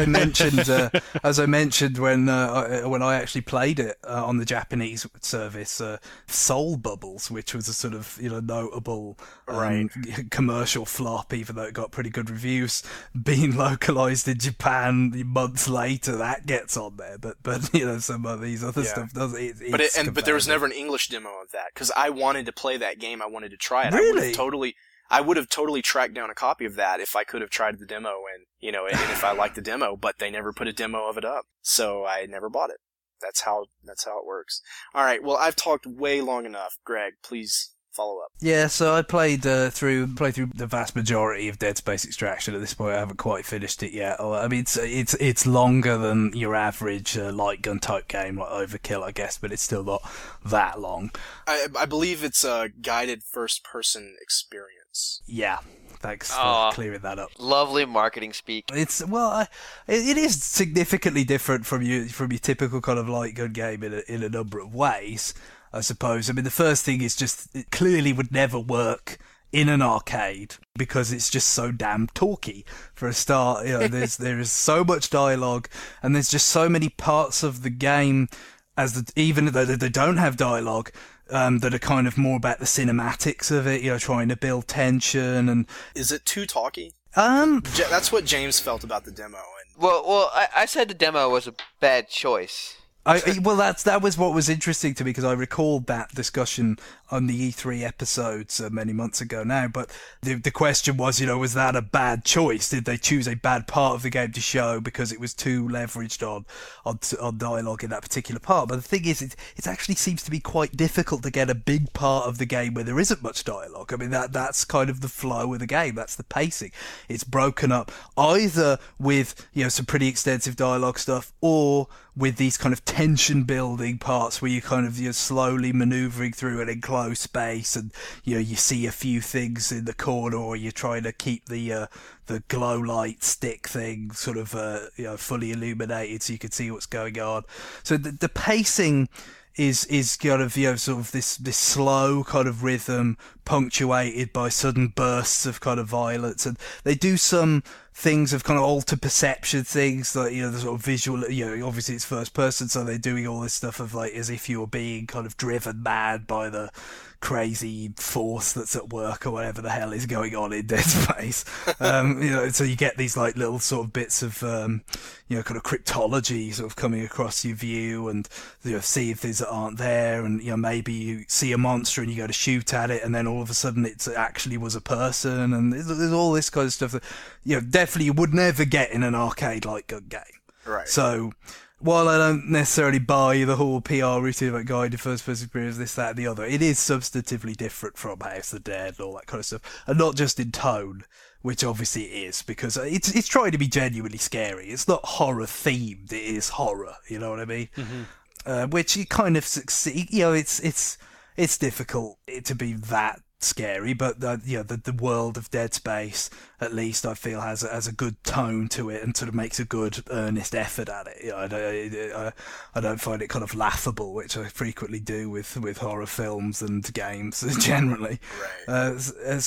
mentioned when I actually played it on the Japanese service, Soul Bubbles, which was a sort of notable commercial flop, even though it got pretty good reviews, being localized in Japan months later, that gets on there. But some of these other stuff does. But there was never an English demo of that, because I wanted to play that game. I wanted to try it. Really? I would have totally tracked down a copy of that if I could have tried the demo and if I liked the demo, but they never put a demo of it up. So I never bought it. That's how it works. All right. Well, I've talked way long enough. Greg, please follow up. Yeah, so I played through the vast majority of Dead Space Extraction. At this point, I haven't quite finished it yet. I mean, it's longer than your average light gun type game like Overkill, I guess, but it's still not that long. I believe it's a guided first-person experience. Yeah. Thanks for clearing that up. Lovely marketing speak. It is significantly different from your typical kind of light gun game in a number of ways. I suppose. I mean, the first thing is just it clearly would never work in an arcade because it's just so damn talky. For a start, there is so much dialogue, and there's just so many parts of the game, even though they don't have dialogue, that are kind of more about the cinematics of it, trying to build tension. And is it too talky? That's what James felt about the demo. Well, I said the demo was a bad choice. That was what was interesting to me, because I recalled that discussion on the E3 episodes many months ago now. But the question was, was that a bad choice? Did they choose a bad part of the game to show because it was too leveraged on dialogue in that particular part? But the thing is, it actually seems to be quite difficult to get a big part of the game where there isn't much dialogue. I mean, that's kind of the flow of the game. That's the pacing. It's broken up either with some pretty extensive dialogue stuff, or with these kind of tension building parts where you kind of slowly maneuvering through an enclosed space, and you see a few things in the corner, or you're trying to keep the glow light stick thing sort of fully illuminated so you can see what's going on. So the pacing is kind of sort of this slow kind of rhythm punctuated by sudden bursts of kind of violence, and they do some things of kind of altered perception things, like the sort of visual, obviously it's first person, so they're doing all this stuff of like as if you were being kind of driven mad by the crazy force that's at work or whatever the hell is going on in Dead Space. So you get these like little sort of bits of kind of cryptology sort of coming across your view, and seeing things that aren't there, and maybe you see a monster and you go to shoot at it, and then all of a sudden it actually was a person, and there's all this kind of stuff that definitely you would never get in an arcade like gun game. Right. So while I don't necessarily buy the whole PR routine about guided first-person experience, this, that, and the other, it is substantively different from House of the Dead and all that kind of stuff, and not just in tone, which obviously it is, because it's trying to be genuinely scary. It's not horror-themed, it is horror, you know what I mean? Mm-hmm. Which you kind of succeed. It's difficult to be that scary, but the world of Dead Space, at least I feel, has a good tone to it, and sort of makes a good earnest effort at it. I don't find it kind of laughable, which I frequently do with horror films and games generally. Right.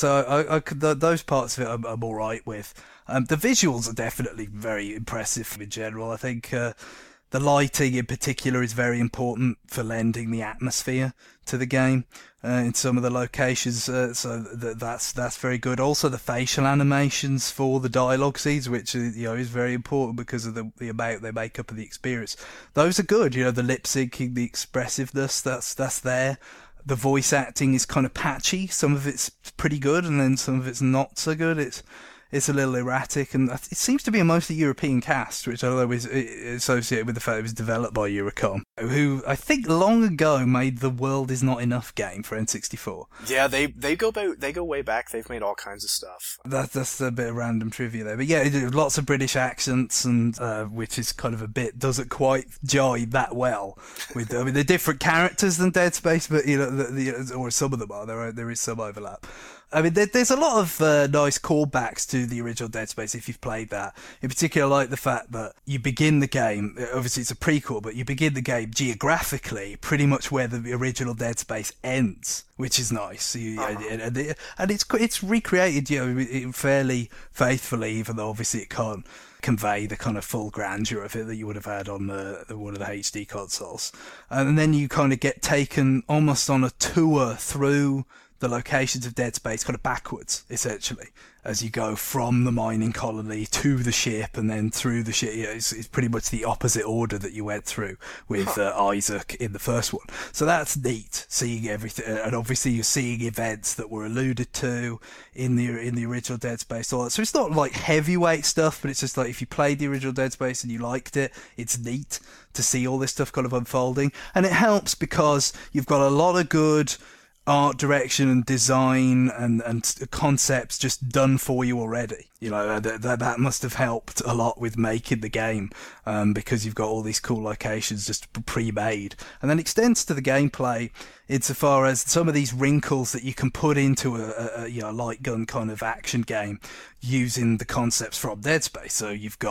So those parts of it I'm all right with. The visuals are definitely very impressive in general. I think the lighting in particular is very important for lending the atmosphere to the game in some of the locations, so that's very good. Also, the facial animations for the dialogue scenes, which is very important because of the amount they make up of the experience. Those are good. The lip syncing, the expressiveness, that's there. The voice acting is kind of patchy. Some of it's pretty good, and then some of it's not so good. It's a little erratic, and it seems to be a mostly European cast, which I don't know is associated with the fact it was developed by Eurocom, who I think long ago made the World Is Not Enough game for N64. Yeah, they go way back. They've made all kinds of stuff. That's a bit of random trivia there, but yeah, lots of British accents, and which is kind of doesn't quite jive that well with. They're different characters than Dead Space, but or some of them are. There is some overlap. I mean, there's a lot of nice callbacks to the original Dead Space if you've played that. In particular, I like the fact that you begin the game, obviously it's a prequel, but you begin the game geographically pretty much where the original Dead Space ends, which is nice. And it's recreated, fairly faithfully, even though obviously it can't convey the kind of full grandeur of it that you would have had on one of the HD consoles. And then you kind of get taken almost on a tour through the locations of Dead Space, kind of backwards, essentially, as you go from the mining colony to the ship, and then through the ship. It's pretty much the opposite order that you went through with Isaac in the first one. So that's neat, seeing everything, and obviously you're seeing events that were alluded to in the original Dead Space. All that. So it's not like heavyweight stuff, but it's just like if you played the original Dead Space and you liked it, it's neat to see all this stuff kind of unfolding, and it helps because you've got a lot of good art direction and design and concepts just done for you already. That must have helped a lot with making the game, because you've got all these cool locations just pre-made, and then extends to the gameplay insofar as some of these wrinkles that you can put into a light gun kind of action game using the concepts from Dead Space. So you've got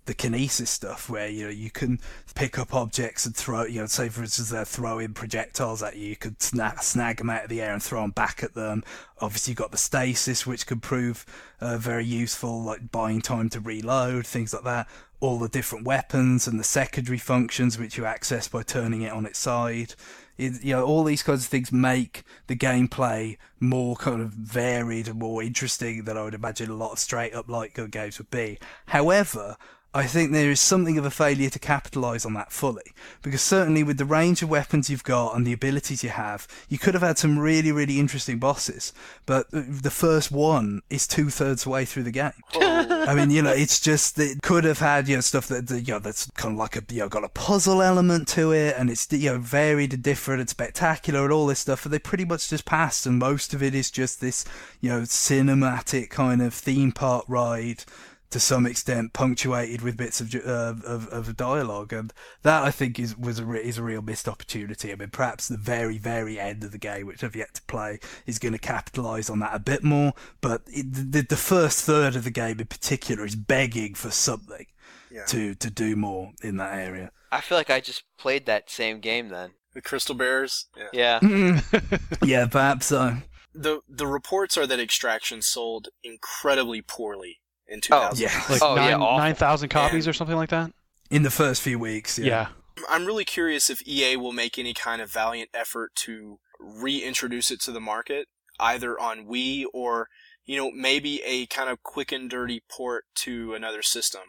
the kinesis stuff, where you can pick up objects and throw. Say for instance they're throwing projectiles at you. You could snag them out of the air and throw them back at them. Obviously, you've got the stasis, which could prove very useful, like buying time to reload, things like that. All the different weapons and the secondary functions, which you access by turning it on its side. All these kinds of things make the gameplay more kind of varied and more interesting than I would imagine a lot of straight-up light gun games would be. However, I think there is something of a failure to capitalise on that fully. Because certainly with the range of weapons you've got and the abilities you have, you could have had some really, really interesting bosses. But the first one is 2/3 way through the game. I mean, it's just, it could have had, stuff that's kind of like got a puzzle element to it, and it's, varied and different and spectacular and all this stuff, and they pretty much just passed, and most of it is just this, cinematic kind of theme park ride, to some extent, punctuated with bits of dialogue, and that I think is a real missed opportunity. I mean, perhaps the very, very end of the game, which I've yet to play, is going to capitalise on that a bit more. But the first third of the game, in particular, is begging for something to do more in that area. I feel like I just played that same game then. The Crystal Bears. Yeah. Yeah, perhaps so. The reports are that Extraction sold incredibly poorly in 2000. Yeah. Like 9,000 copies or something like that? In the first few weeks, yeah. I'm really curious if EA will make any kind of valiant effort to reintroduce it to the market, either on Wii or, maybe a kind of quick and dirty port to another system.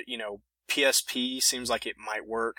PSP seems like it might work.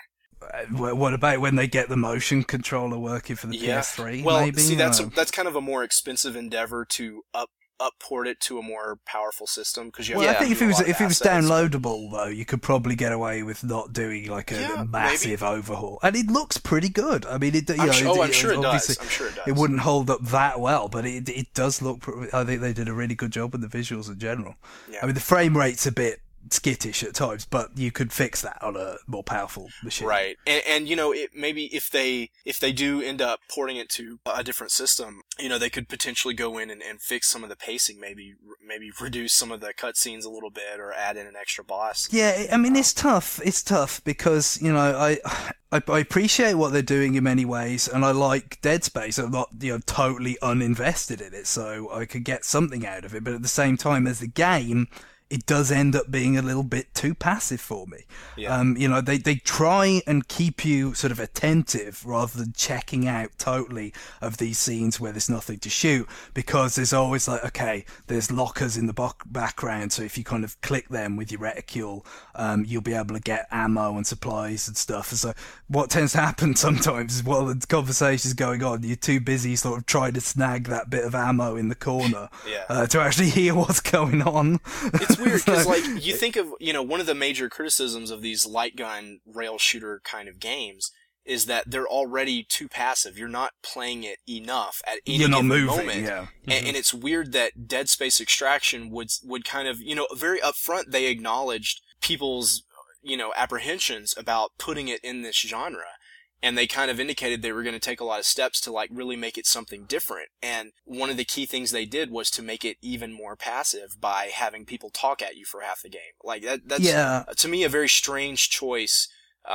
What about when they get the motion controller working for the PS3? Well, maybe? see, that's kind of a more expensive endeavor to port it to a more powerful system, because I think if it was downloadable though, you could probably get away with not doing like a massive overhaul, and it looks pretty good. I mean, I'm sure it does. It wouldn't hold up that well, but it does look. I think they did a really good job with the visuals in general. Yeah. I mean, the frame rate's a bit skittish at times, but you could fix that on a more powerful machine. Right. And maybe if they do end up porting it to a different system, they could potentially go in and fix some of the pacing, maybe reduce some of the cutscenes a little bit, or add in an extra boss. Yeah, I mean, it's tough. It's tough because, I appreciate what they're doing in many ways, and I like Dead Space. I'm not, totally uninvested in it, so I could get something out of it, but at the same time, as the game, it does end up being a little bit too passive for me. Yeah. They try and keep you sort of attentive rather than checking out totally of these scenes where there's nothing to shoot, because there's always like, okay, there's lockers in the background, so if you kind of click them with your reticule, you'll be able to get ammo and supplies and stuff. And so what tends to happen sometimes is while the conversation's going on, you're too busy sort of trying to snag that bit of ammo in the corner to actually hear what's going on. It's weird because, you think of, one of the major criticisms of these light gun rail shooter kind of games is that they're already too passive. You're not playing it enough at any given moment. Yeah. And it's weird that Dead Space Extraction would kind of, very upfront they acknowledged people's, apprehensions about putting it in this genre. And they kind of indicated they were going to take a lot of steps to really make it something different. And one of the key things they did was to make it even more passive by having people talk at you for half the game. That's to me a very strange choice.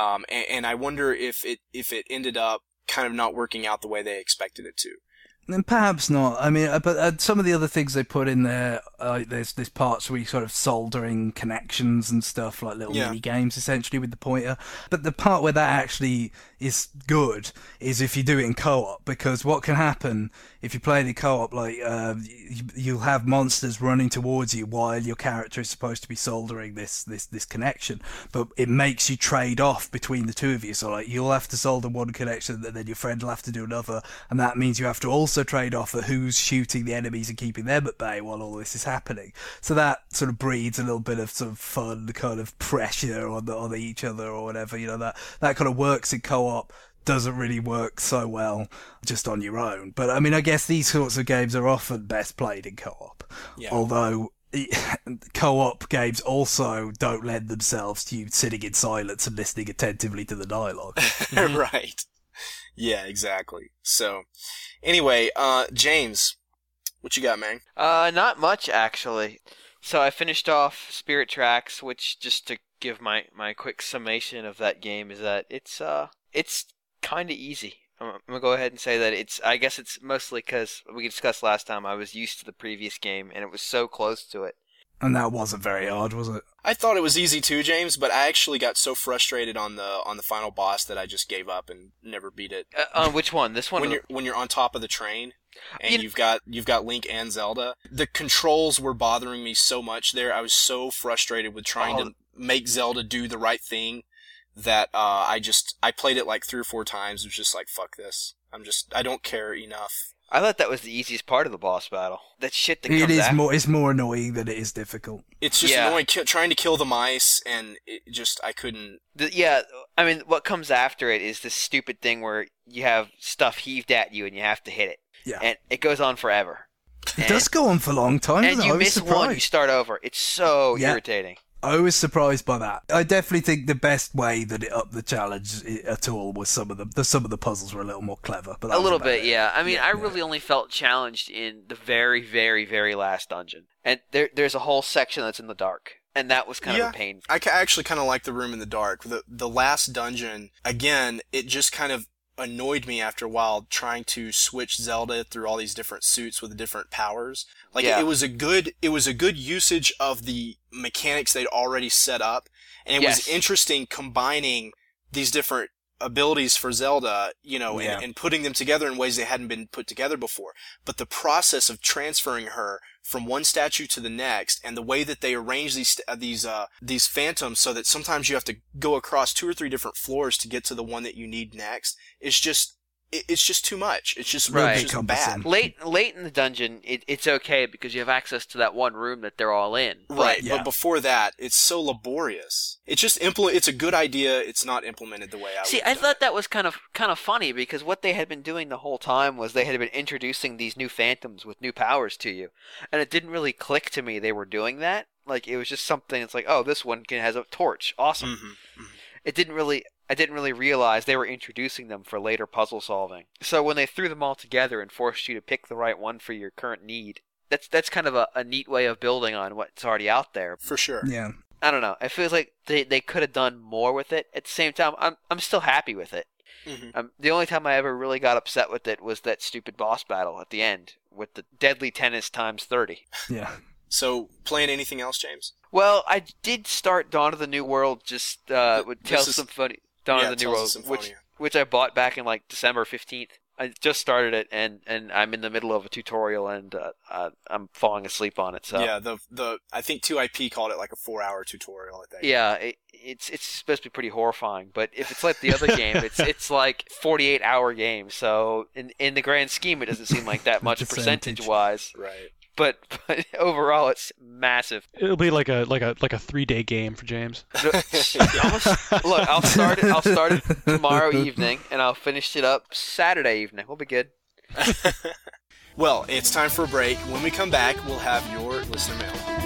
And I wonder if it ended up kind of not working out the way they expected it to. And perhaps not. I mean, but some of the other things they put in there, there's parts where you're sort of soldering connections and stuff, like little mini games essentially with the pointer. But the part where that actually is good is if you do it in co-op, because what can happen if you play it in co-op, you'll have monsters running towards you while your character is supposed to be soldering this connection, but it makes you trade off between the two of you. So you'll have to solder one connection, and then your friend will have to do another, and that means you have to also trade off at who's shooting the enemies and keeping them at bay while all this is happening. So that sort of breeds a little bit of sort of fun, kind of pressure on each other or whatever. That kind of works in co-op. Doesn't really work so well just on your own. But I mean, I guess these sorts of games are often best played in co-op. Yeah. Although co-op games also don't lend themselves to you sitting in silence and listening attentively to the dialogue. Right. Yeah, exactly. So, anyway, James, what you got, man? Not much, actually. So I finished off Spirit Tracks, which, just to give my quick summation of that game is that it's kind of easy. I'm gonna go ahead and say that I guess it's mostly because we discussed last time. I was used to the previous game and it was so close to it. And that wasn't very hard, was it? I thought it was easy too, James, but I actually got so frustrated on the final boss that I just gave up and never beat it. On which one? This one? When you're on top of the train and you've got Link and Zelda. The controls were bothering me so much there. I was so frustrated with trying to make Zelda do the right thing that I played it like 3 or 4 times. It was just like, fuck this. I don't care enough. I thought that was the easiest part of the boss battle. That shit that comes after. It's more annoying than it is difficult. It's just annoying trying to kill the mice, and I couldn't. I mean, what comes after it is this stupid thing where you have stuff heaved at you and you have to hit it. Yeah. And it goes on forever. It does go on for a long time. And you miss one, you start over. It's so irritating. I was surprised by that. I definitely think the best way that it upped the challenge at all was some of the puzzles were a little more clever. But a little bit, yeah. I mean, I really only felt challenged in the very, very, very last dungeon, and there's a whole section that's in the dark, and that was kind of a pain. I actually kind of like the room in the dark. The last dungeon, again, it just kind of annoyed me after a while trying to switch Zelda through all these different suits with different powers. It was a good usage of the mechanics they'd already set up, and it was interesting combining these different abilities for Zelda, and putting them together in ways they hadn't been put together before. But the process of transferring her from one statue to the next, and the way that they arrange these phantoms so that sometimes you have to go across 2 or 3 different floors to get to the one that you need next, it's just too much. It's just really just bad. Late in the dungeon, it's okay because you have access to that one room that they're all in. Right, but before that, it's so laborious. It's just it's a good idea. It's not implemented the way I would. See, I thought that was kind of funny because what they had been doing the whole time was they had been introducing these new phantoms with new powers to you, and it didn't really click to me they were doing that. Like it was just something. It's like, oh, this one has a torch. Awesome. Mm-hmm. I didn't really realize they were introducing them for later puzzle solving. So when they threw them all together and forced you to pick the right one for your current need, that's kind of a neat way of building on what's already out there. For sure. Yeah. I don't know. It feels like they could have done more with it. At the same time, I'm still happy with it. Mm-hmm. The only time I ever really got upset with it was that stupid boss battle at the end with the deadly tennis times 30. Yeah. So, playing anything else, James? Well, I did start Dawn of the New World with Tales of Symphonia. Dawn of the New World, which I bought back in like December 15th. I just started it, and I'm in the middle of a tutorial, and I'm falling asleep on it. So yeah, I think 2IP called it like a 4-hour tutorial. I think. Yeah, it's supposed to be pretty horrifying, but if it's like the other game, it's like 48-hour game. So in the grand scheme, it doesn't seem like that much percentage wise. Right. But overall, it's massive. It'll be like a 3-day game for James. Look, I'll start it tomorrow evening, and I'll finish it up Saturday evening. We'll be good. Well, it's time for a break. When we come back, we'll have your listener mail.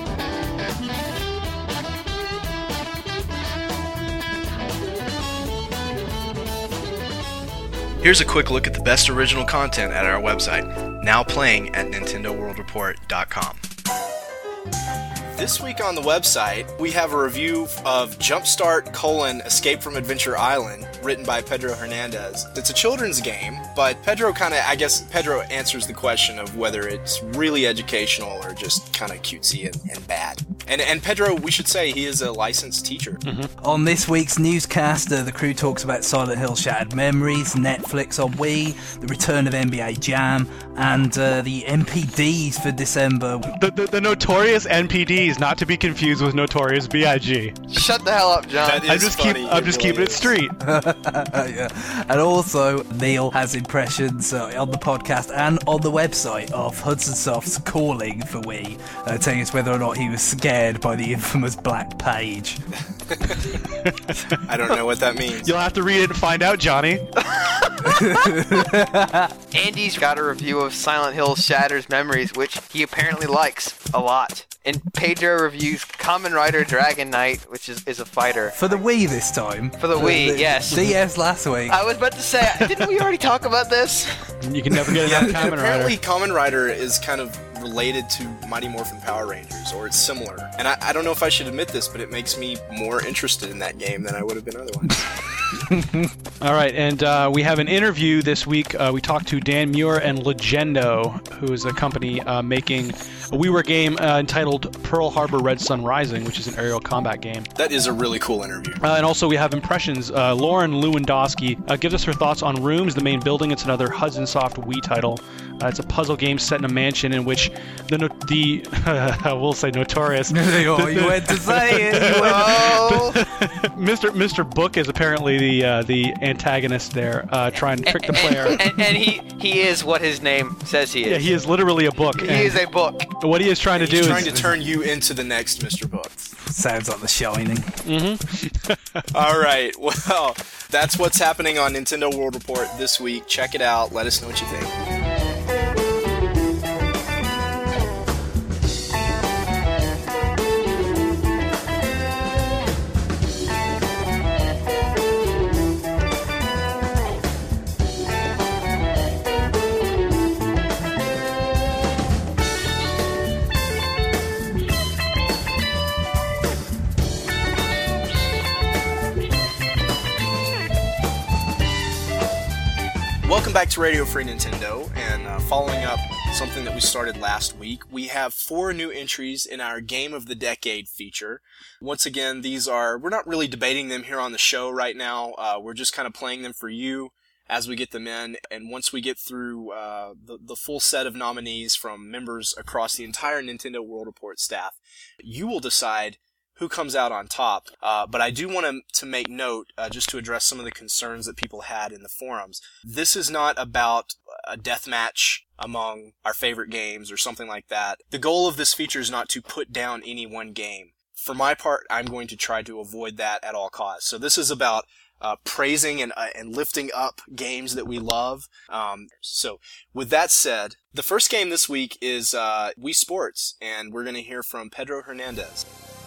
Here's a quick look at the best original content at our website, now playing at NintendoWorldReport.com. This week on the website, we have a review of Jumpstart: Escape from Adventure Island, written by Pedro Hernandez. It's a children's game, but Pedro answers the question of whether it's really educational or just kind of cutesy and bad. And Pedro, we should say, he is a licensed teacher. Mm-hmm. On this week's newscast, the crew talks about Silent Hill Shattered Memories, Netflix on Wii, the return of NBA Jam, and the NPDs for December. The notorious NPDs, not to be confused with Notorious B.I.G. Shut the hell up, John. I'm just keeping it straight. Yeah. And also, Neil has impressions on the podcast and on the website of Hudson Soft's calling for Wii, telling us whether or not he was scared by the infamous Black Page. I don't know what that means. You'll have to read it and find out, Johnny. Andy's got a review of Silent Hill Shattered Memories, which he apparently likes a lot. And Pedro reviews Kamen Rider Dragon Knight, which is a fighter. For the Wii this time. For the Wii, yes. DS last week. I was about to say, didn't we already talk about this? You can never get enough Kamen Rider. Apparently, Kamen Rider is kind of related to Mighty Morphin Power Rangers, or it's similar. And I don't know if I should admit this, but it makes me more interested in that game than I would have been otherwise. All right, and we have an interview this week. We talked to Dan Muir and Legendo, who is a company making a WiiWare game entitled Pearl Harbor Red Sun Rising, which is an aerial combat game. That is a really cool interview. And also we have impressions. Lauren Lewandowski gives us her thoughts on Rooms, the main building. It's another Hudson Soft Wii title. It's a puzzle game set in a mansion in which we'll say notorious. You went to say it. Mr. Book is apparently the antagonist there, trying to trick the player. And he is what his name says he is. Yeah, he is literally a book. He is a book. What he is trying to do is... He's trying to turn you into the next Mr. Book. Sounds like The Shining. Mm-hmm. All right, well, that's what's happening on Nintendo World Report this week. Check it out. Let us know what you think. Welcome back to Radio Free Nintendo, and following up something that we started last week, we have 4 new entries in our Game of the Decade feature. Once again, we're not really debating them here on the show right now, we're just kind of playing them for you as we get them in, and once we get through the full set of nominees from members across the entire Nintendo World Report staff, you will decide who comes out on top. But I do want to make note, just to address some of the concerns that people had in the forums. This is not about a death match among our favorite games or something like that. The goal of this feature is not to put down any one game. For my part, I'm going to try to avoid that at all costs. So this is about praising and lifting up games that we love. So with that said, the first game this week is Wii Sports, and we're going to hear from Pedro Hernandez.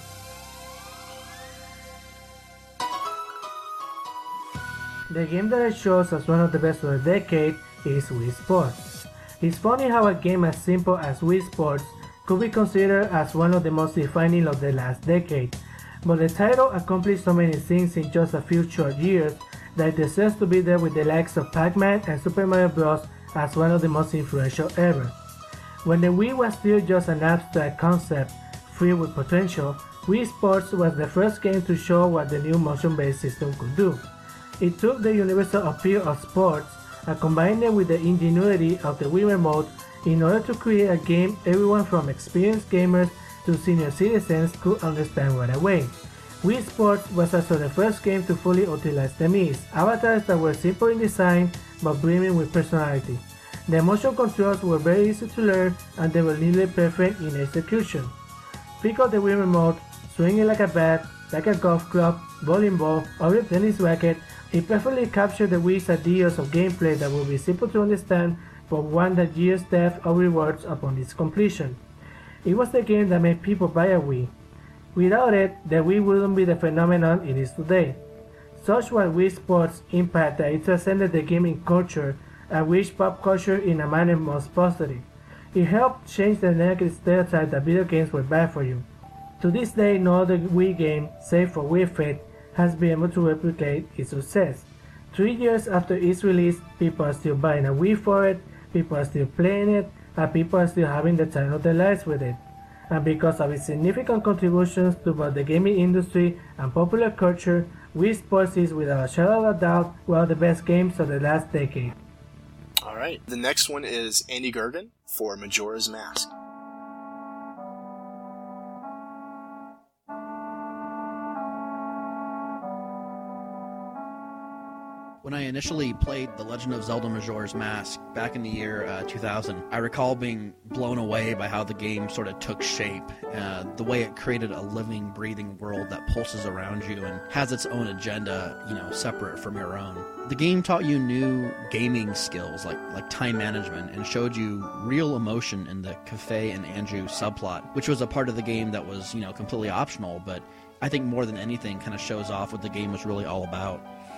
The game that I chose as one of the best of the decade is Wii Sports. It's funny how a game as simple as Wii Sports could be considered as one of the most defining of the last decade, but the title accomplished so many things in just a few short years that it deserves to be there with the likes of Pac-Man and Super Mario Bros. As one of the most influential ever. When the Wii was still just an abstract concept filled with potential, Wii Sports was the first game to show what the new motion-based system could do. It took the universal appeal of sports and combined it with the ingenuity of the Wii Remote in order to create a game everyone from experienced gamers to senior citizens could understand right away. Wii Sports was also the first game to fully utilize the Mii's, avatars that were simple in design but brimming with personality. The motion controls were very easy to learn and they were nearly perfect in execution. Pick up the Wii Remote, swing it like a bat, like a golf club, bowling ball, or a tennis racket. It perfectly captured the Wii's ideas of gameplay that would be simple to understand but one that yields depth of rewards upon its completion. It was the game that made people buy a Wii. Without it, the Wii wouldn't be the phenomenon it is today. Such was Wii Sports' impact that it transcended the gaming culture and reached pop culture in a manner most positive. It helped change the negative stereotype that video games were bad for you. To this day, no other Wii game, save for Wii Fit, has been able to replicate its success. 3 years after its release, people are still buying a Wii for it, people are still playing it, and people are still having the time of their lives with it. And because of its significant contributions to both the gaming industry and popular culture, Wii Sports is without a shadow of a doubt one of the best games of the last decade. Alright, the next one is Andy Gergen for Majora's Mask. When I initially played The Legend of Zelda Majora's Mask back in the year 2000, I recall being blown away by how the game sort of took shape, the way it created a living, breathing world that pulses around you and has its own agenda, separate from your own. The game taught you new gaming skills like time management and showed you real emotion in the Kafei and Anju subplot, which was a part of the game that was, completely optional, but I think more than anything kind of shows off what the game was really all about.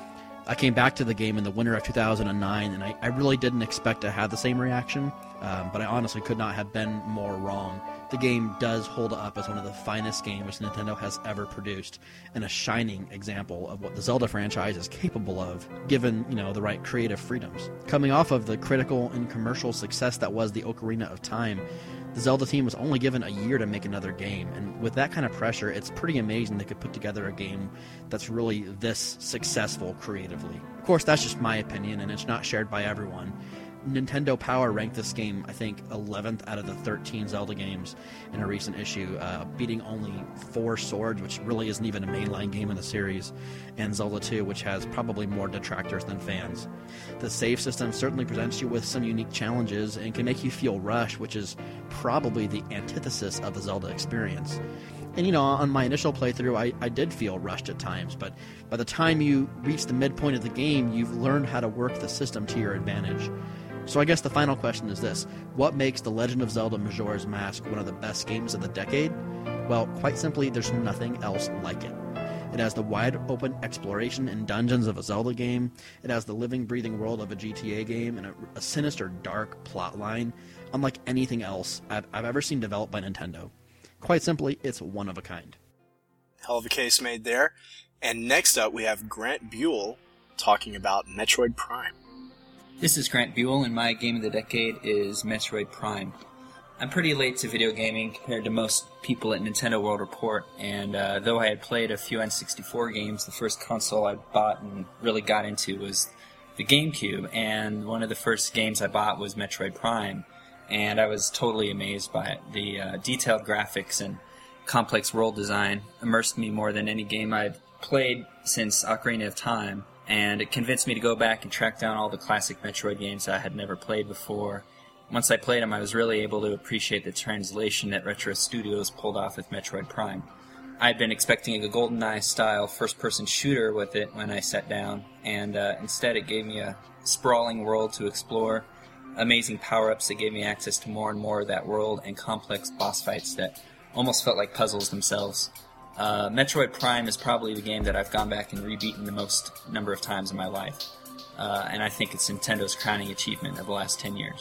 I came back to the game in the winter of 2009, and I really didn't expect to have the same reaction, but I honestly could not have been more wrong. The game does hold up as one of the finest games Nintendo has ever produced, and a shining example of what the Zelda franchise is capable of, given, the right creative freedoms. Coming off of the critical and commercial success that was the Ocarina of Time, the Zelda team was only given a year to make another game, and with that kind of pressure, it's pretty amazing they could put together a game that's really this successful creatively. Of course, that's just my opinion, and it's not shared by everyone. Nintendo Power ranked this game, I think, 11th out of the 13 Zelda games in a recent issue, beating only Four Swords, which really isn't even a mainline game in the series, and Zelda 2, which has probably more detractors than fans. The save system certainly presents you with some unique challenges and can make you feel rushed, which is probably the antithesis of the Zelda experience. And on my initial playthrough, I did feel rushed at times, but by the time you reach the midpoint of the game, you've learned how to work the system to your advantage. So I guess the final question is this: what makes The Legend of Zelda Majora's Mask one of the best games of the decade? Well, quite simply, there's nothing else like it. It has the wide-open exploration and dungeons of a Zelda game, it has the living, breathing world of a GTA game, and a sinister, dark plot line, unlike anything else I've ever seen developed by Nintendo. Quite simply, it's one of a kind. Hell of a case made there. And next up, we have Grant Buell talking about Metroid Prime. This is Grant Buell, and my game of the decade is Metroid Prime. I'm pretty late to video gaming compared to most people at Nintendo World Report, and though I had played a few N64 games, the first console I bought and really got into was the GameCube, and one of the first games I bought was Metroid Prime, and I was totally amazed by it. The detailed graphics and complex world design immersed me more than any game I've played since Ocarina of Time, and it convinced me to go back and track down all the classic Metroid games I had never played before. Once I played them, I was really able to appreciate the translation that Retro Studios pulled off with Metroid Prime. I had been expecting a GoldenEye-style first-person shooter with it when I sat down, and instead it gave me a sprawling world to explore, amazing power-ups that gave me access to more and more of that world, and complex boss fights that almost felt like puzzles themselves. Metroid Prime is probably the game that I've gone back and rebeaten the most number of times in my life, and I think it's Nintendo's crowning achievement of the last 10 years.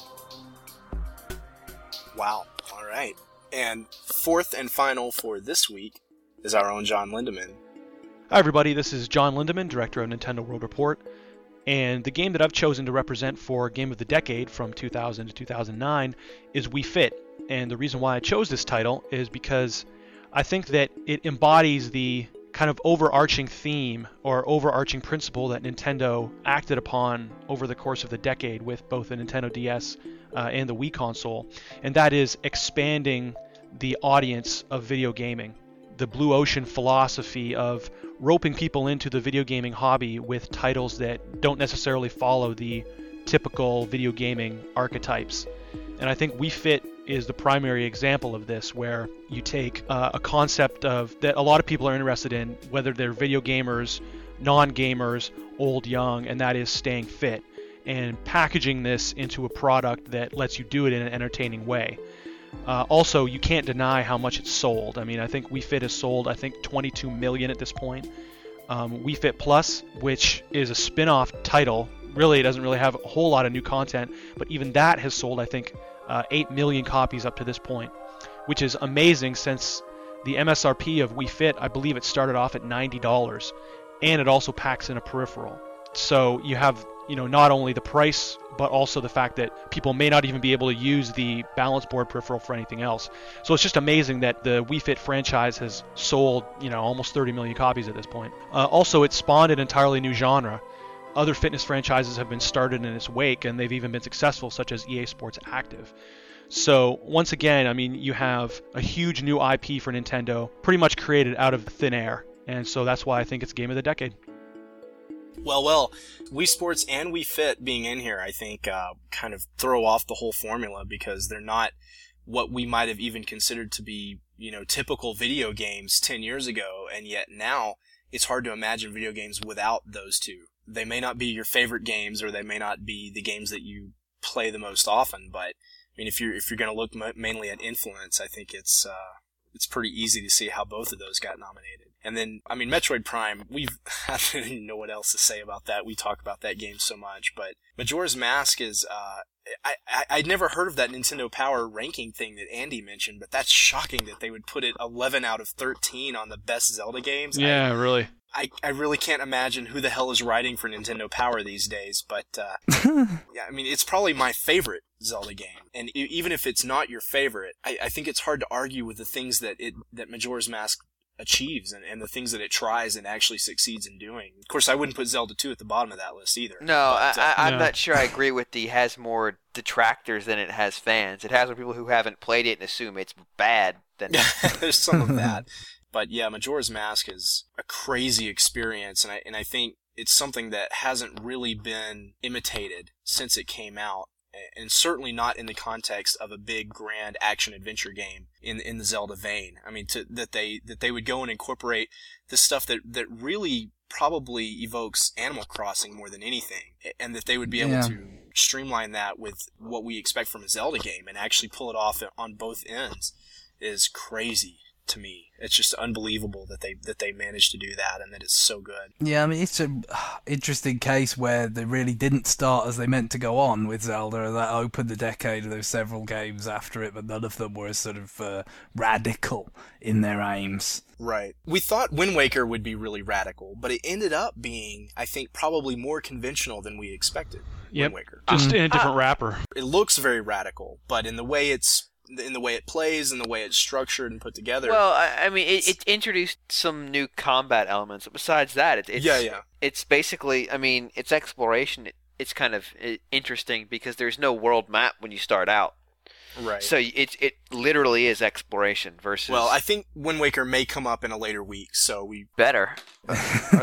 Wow. All right. And fourth and final for this week is our own John Lindemann. Hi everybody, this is John Lindemann, director of Nintendo World Report, and the game that I've chosen to represent for Game of the Decade from 2000 to 2009 is Wii Fit. And the reason why I chose this title is because I think that it embodies the kind of overarching theme or overarching principle that Nintendo acted upon over the course of the decade with both the Nintendo DS and the Wii console, and that is expanding the audience of video gaming. The blue ocean philosophy of roping people into the video gaming hobby with titles that don't necessarily follow the typical video gaming archetypes. And I think Wii Fit is the primary example of this, where you take a concept of that a lot of people are interested in, whether they're video gamers, non-gamers, old, young, and that is staying fit, and packaging this into a product that lets you do it in an entertaining way. Also, you can't deny how much it's sold. I mean, I think Wii Fit has sold, 22 million at this point. Wii Fit Plus, which is a spin-off title, really doesn't really have a whole lot of new content, but even that has sold, 8 million copies up to this point, which is amazing since the MSRP of Wii Fit, I believe it started off at $90, and it also packs in a peripheral. So you have, not only the price, but also the fact that people may not even be able to use the balance board peripheral for anything else. So it's just amazing that the Wii Fit franchise has sold, almost 30 million copies at this point. Also, it spawned an entirely new genre. Other fitness franchises have been started in its wake, and they've even been successful, such as EA Sports Active. So once again, you have a huge new IP for Nintendo, pretty much created out of thin air, and so that's why I think it's Game of the Decade. Well, Wii Sports and Wii Fit being in here, I think, kind of throw off the whole formula, because they're not what we might have even considered to be, typical video games 10 years ago, and yet now it's hard to imagine video games without those two. They may not be your favorite games, or they may not be the games that you play the most often, but if you're going to look mainly at influence, I think it's it's pretty easy to see how both of those got nominated. And then, I mean, Metroid Prime, I don't even know what else to say about that. We talk about that game so much, but Majora's Mask is, I'd never heard of that Nintendo Power ranking thing that Andy mentioned, but that's shocking that they would put it 11 out of 13 on the best Zelda games. Yeah, really. I really can't imagine who the hell is writing for Nintendo Power these days, but yeah, I mean, it's probably my favorite Zelda game. And even if it's not your favorite, I think it's hard to argue with the things that Majora's Mask achieves and the things that it tries and actually succeeds in doing. Of course, I wouldn't put Zelda 2 at the bottom of that list either. No, but, I'm not sure I agree with the has more detractors than it has fans. It has more people who haven't played it and assume it's bad than there's some of that. But yeah, Majora's Mask is a crazy experience, and I think it's something that hasn't really been imitated since it came out, and certainly not in the context of a big, grand action-adventure game in the Zelda vein. I mean, that they would go and incorporate the stuff that really probably evokes Animal Crossing more than anything, and that they would be able to streamline that with what we expect from a Zelda game and actually pull it off on both ends is crazy. To me, it's just unbelievable that they managed to do that and that it's so good. Yeah, I mean, it's an interesting case where they really didn't start as they meant to go on with Zelda, and that opened the decade, and there were several games after it, but none of them were sort of radical in their aims. Right. We thought Wind Waker would be really radical, but it ended up being, I think, probably more conventional than we expected. Yep. Wind Waker. Just in a different wrapper. It looks very radical, but in the way it plays and the way it's structured and put together. Well, I mean, it introduced some new combat elements. Besides that, it's basically, I mean, it's exploration. It's kind of interesting because there's no world map when you start out. Right. So it literally is exploration versus. Well, I think Wind Waker may come up in a later week, so we better. Or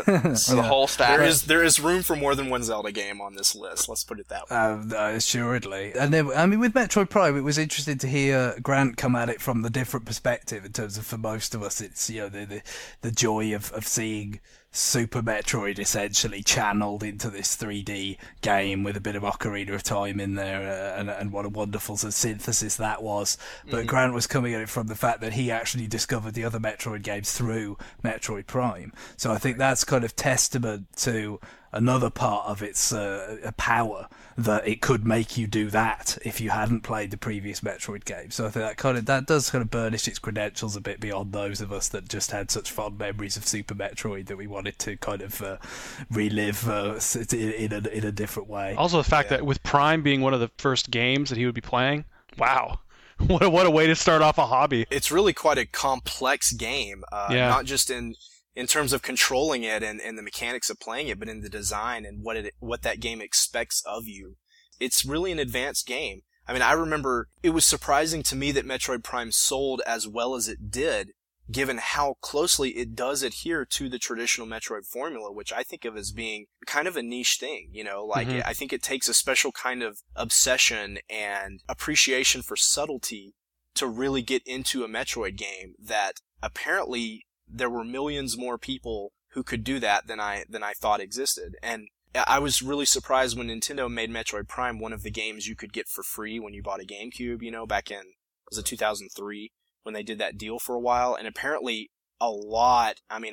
the whole stack. There is room for more than one Zelda game on this list. Let's put it that way. Assuredly. And then, I mean, with Metroid Prime, it was interesting to hear Grant come at it from the different perspective. In terms of, for most of us, it's the joy of seeing Super Metroid essentially channeled into this 3D game with a bit of Ocarina of Time in there, and what a wonderful sort of synthesis that was. But Grant was coming at it from the fact that he actually discovered the other Metroid games through Metroid Prime. So I think that's kind of testament to another part of its power, that it could make you do that if you hadn't played the previous Metroid game. So I think that does kind of burnish its credentials a bit beyond those of us that just had such fond memories of Super Metroid that we wanted to kind of relive in a different way. Also, the fact that with Prime being one of the first games that he would be playing, wow. What a way to start off a hobby. It's really quite a complex game, not just in terms of controlling it and the mechanics of playing it, but in the design and what that game expects of you. It's really an advanced game. I mean, I remember it was surprising to me that Metroid Prime sold as well as it did, given how closely it does adhere to the traditional Metroid formula, which I think of as being kind of a niche thing, I think it takes a special kind of obsession and appreciation for subtlety to really get into a Metroid game that apparently there were millions more people who could do that than I thought existed. And I was really surprised when Nintendo made Metroid Prime one of the games you could get for free when you bought a GameCube, back in, was it 2003, when they did that deal for a while. And apparently a lot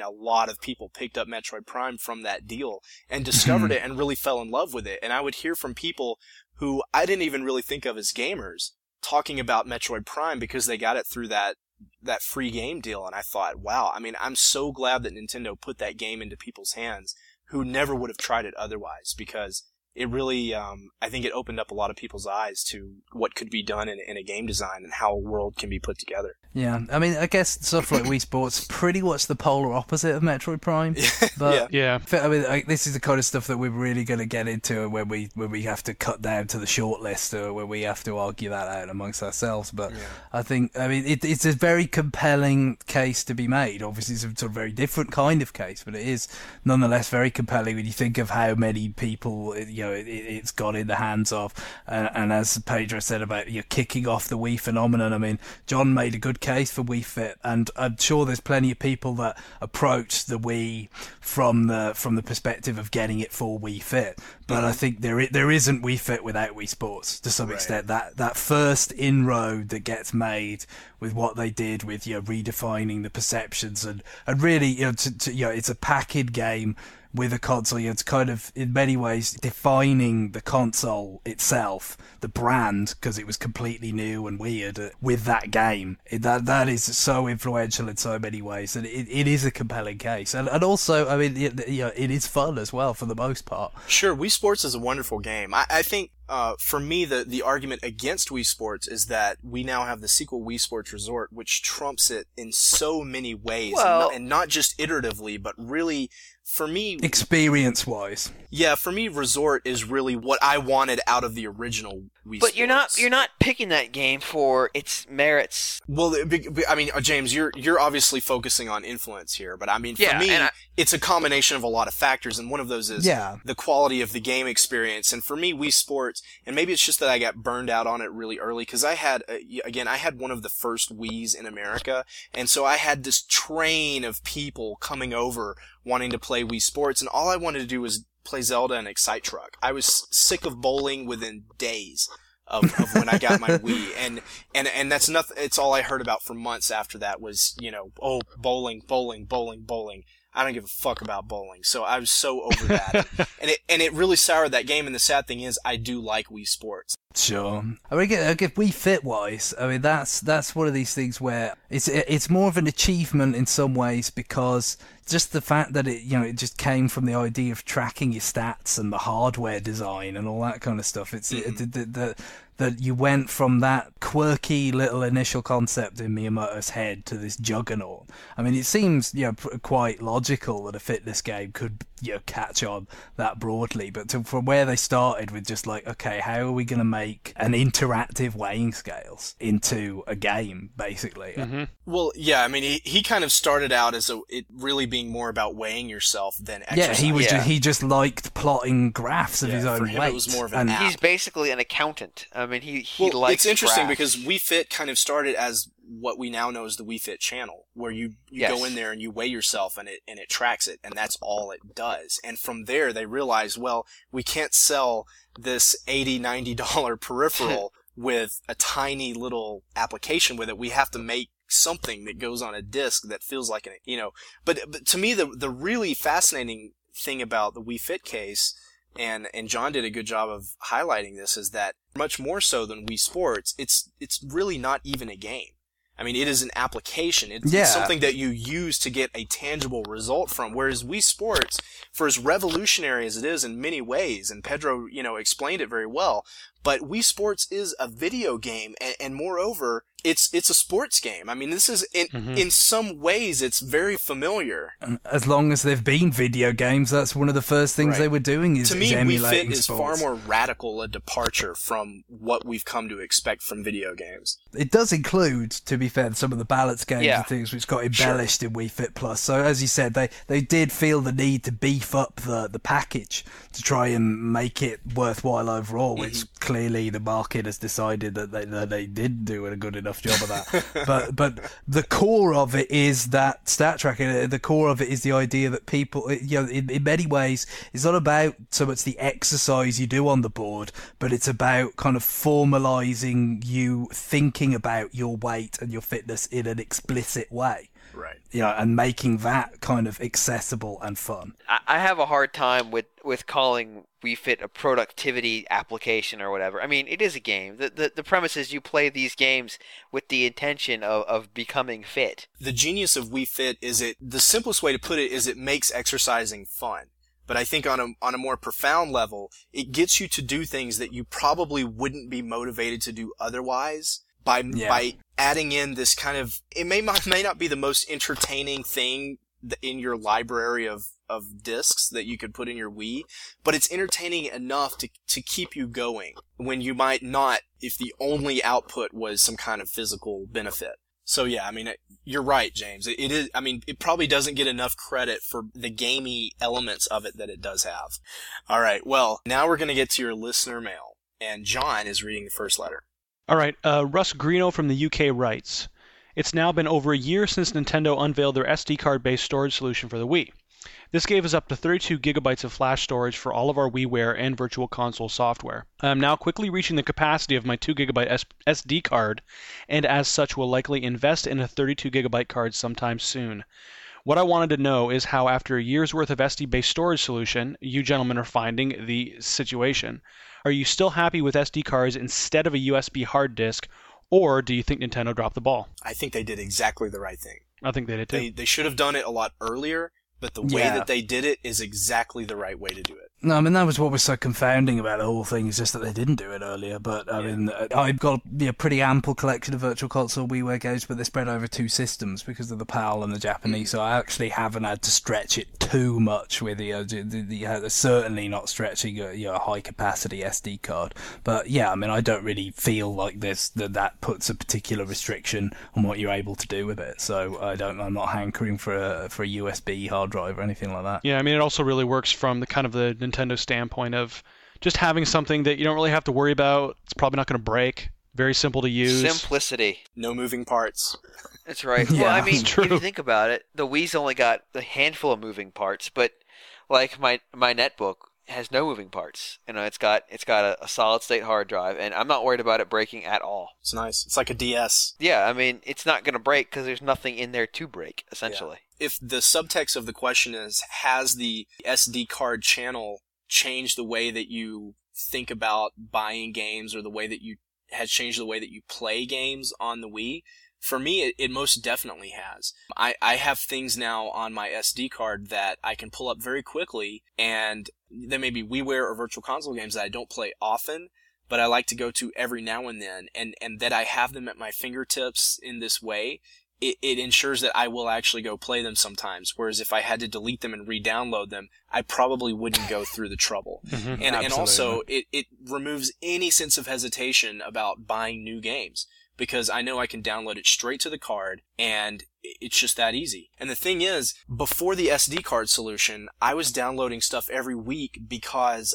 of people picked up Metroid Prime from that deal and discovered it and really fell in love with it. And I would hear from people who I didn't even really think of as gamers talking about Metroid Prime because they got it through that free game deal. And I thought, wow, I mean, I'm so glad that Nintendo put that game into people's hands who never would have tried it otherwise, because it really, I think it opened up a lot of people's eyes to what could be done in a game design and how a world can be put together. Yeah, I mean, I guess stuff like Wii Sports pretty much the polar opposite of Metroid Prime. But yeah. I mean, this is the kind of stuff that we're really going to get into when we have to cut down to the short list, or when we have to argue that out amongst ourselves. But I think, I mean, it's a very compelling case to be made. Obviously, it's a sort of very different kind of case, but it is nonetheless very compelling when you think of how many people, it's got in the hands of. And as Pedro said about kicking off the Wii phenomenon, I mean, John made a good case for Wii Fit, and I'm sure there's plenty of people that approach the Wii from the perspective of getting it for Wii Fit. But I think there isn't Wii Fit without Wii Sports to some extent. That first inroad that gets made with what they did with redefining the perceptions and really it's a packaged game with a console. It's kind of in many ways defining the console itself, the brand, because it was completely new and weird with that game. That is so influential in so many ways, and it is a compelling case. And also, I mean, it is fun as well for the most part. Sure, Wii Sports is a wonderful game. I think for me, the argument against Wii Sports is that we now have the sequel Wii Sports Resort, which trumps it in so many ways, and not just iteratively, but really, for me, experience-wise. Yeah, for me, Resort is really what I wanted out of the original Wii Sports. But you're not picking that game for its merits. Well, I mean, James, you're obviously focusing on influence here, but I mean, for me, it's a combination of a lot of factors, and one of those is the quality of the game experience. And for me, Wii Sports, and maybe it's just that I got burned out on it really early, because I had one of the first Wiis in America, and so I had this train of people coming over wanting to play Wii Sports, and all I wanted to do was play Zelda and Excite Truck. I was sick of bowling within days of when I got my Wii, and that's nothing. It's all I heard about for months after that was, bowling. I don't give a fuck about bowling. So I was so over that, and it really soured that game. And the sad thing is, I do like Wii Sports. Sure. I mean, Wii Fit wise, I mean, that's one of these things where it's more of an achievement in some ways, because just the fact that it just came from the idea of tracking your stats and the hardware design and all that kind of stuff. It's that you went from that quirky little initial concept in Miyamoto's head to this juggernaut. I mean, it seems quite logical that a fitness game could catch on that broadly, but from where they started with just like, okay, how are we going to make an interactive weighing scales into a game, basically? Mm-hmm. Well, yeah, I mean, he kind of started out as it really being more about weighing yourself than exercise. Yeah, he just liked plotting graphs of his own for him, weight. It was more of an app. He's basically an accountant. I mean, he likes it's interesting graphs. because Wii Fit kind of started as what we now know as the Wii Fit channel, where you go in there and you weigh yourself and it tracks it, and that's all it does. And from there, they realized, well, we can't sell this $80-$90 peripheral with a tiny little application with it. We have to make something that goes on a disc that feels like But to me, the really fascinating thing about the Wii Fit case, and John did a good job of highlighting this, is that much more so than Wii Sports, it's really not even a game. I mean, it is an application. It's something that you use to get a tangible result from. Whereas Wii Sports, for as revolutionary as it is in many ways, and Pedro, explained it very well, but Wii Sports is a video game, and moreover, it's a sports game. I mean, this is in some ways it's very familiar. As long as they've been video games, that's one of the first things they were doing is emulating Wii Fit is sports. far more radical a departure from what we've come to expect from video games. It does include, to be fair, some of the balance games and things which got embellished in Wii Fit Plus. So as you said, they did feel the need to beef up the package to try and make it worthwhile overall, which clearly the market has decided that they did do a good enough job of that. but the core of it is that stat tracking. The core of it is the idea that people, in many ways, it's not about so much the exercise you do on the board, but it's about kind of formalizing you thinking about your weight and your fitness in an explicit way. Right. And making that kind of accessible and fun. I have a hard time with calling Wii Fit a productivity application or whatever. I mean, it is a game. The premise is you play these games with the intention of becoming fit. The genius of Wii Fit is the simplest way to put it is it makes exercising fun. But I think on a more profound level, it gets you to do things that you probably wouldn't be motivated to do otherwise. By adding in this kind of, it may not be the most entertaining thing in your library of discs that you could put in your Wii, but it's entertaining enough to keep you going when you might not if the only output was some kind of physical benefit. So yeah, I mean, you're right, James. It is. I mean, it probably doesn't get enough credit for the gamey elements of it that it does have. All right. Well, now we're going to get to your listener mail, and John is reading the first letter. All right. Russ Greeno from the UK writes, "It's now been over a year since Nintendo unveiled their SD card-based storage solution for the Wii. This gave us up to 32 gigabytes of flash storage for all of our WiiWare and Virtual Console software. I am now quickly reaching the capacity of my 2 gigabyte SD card, and as such will likely invest in a 32 gigabyte card sometime soon. What I wanted to know is how, after a year's worth of SD-based storage solution, you gentlemen are finding the situation. Are you still happy with SD cards instead of a USB hard disk, or do you think Nintendo dropped the ball?" I think they did exactly the right thing. I think they did too. They should have done it a lot earlier, but the way that they did it is exactly the right way to do it. No, I mean, that was what was so confounding about the whole thing, is just that they didn't do it earlier. But, I mean, I've got a pretty ample collection of Virtual Console WiiWare games, but they're spread over 2 systems because of the PAL and the Japanese, so I actually haven't had to stretch it too much with certainly not stretching a high-capacity SD card. But, yeah, I mean, I don't really feel like that puts a particular restriction on what you're able to do with it, so I'm not hankering for a USB hard drive or anything like that. Yeah, I mean, it also really works from the kind of the Nintendo standpoint of just having something that you don't really have to worry about. It's probably not going to break. Very simple to use. Simplicity. No moving parts. That's right. Yeah, well, I mean, true. if you think about it, the Wii's only got a handful of moving parts, but like my netbook has no moving parts. You know, it's got a solid state hard drive, and I'm not worried about it breaking at all. It's nice. It's like a DS. Yeah, I mean, it's not going to break because there's nothing in there to break, essentially. Yeah. If the subtext of the question is, has the SD card channel changed the way that you think about buying games, or the way that has changed the way that you play games on the Wii? For me, it most definitely has. I have things now on my SD card that I can pull up very quickly, and there may be WiiWare or Virtual Console games that I don't play often, but I like to go to every now and then, and that I have them at my fingertips in this way, it ensures that I will actually go play them sometimes. Whereas if I had to delete them and re-download them, I probably wouldn't go through the trouble. And also, it removes any sense of hesitation about buying new games, because I know I can download it straight to the card, and it's just that easy. And the thing is, before the SD card solution, I was downloading stuff every week because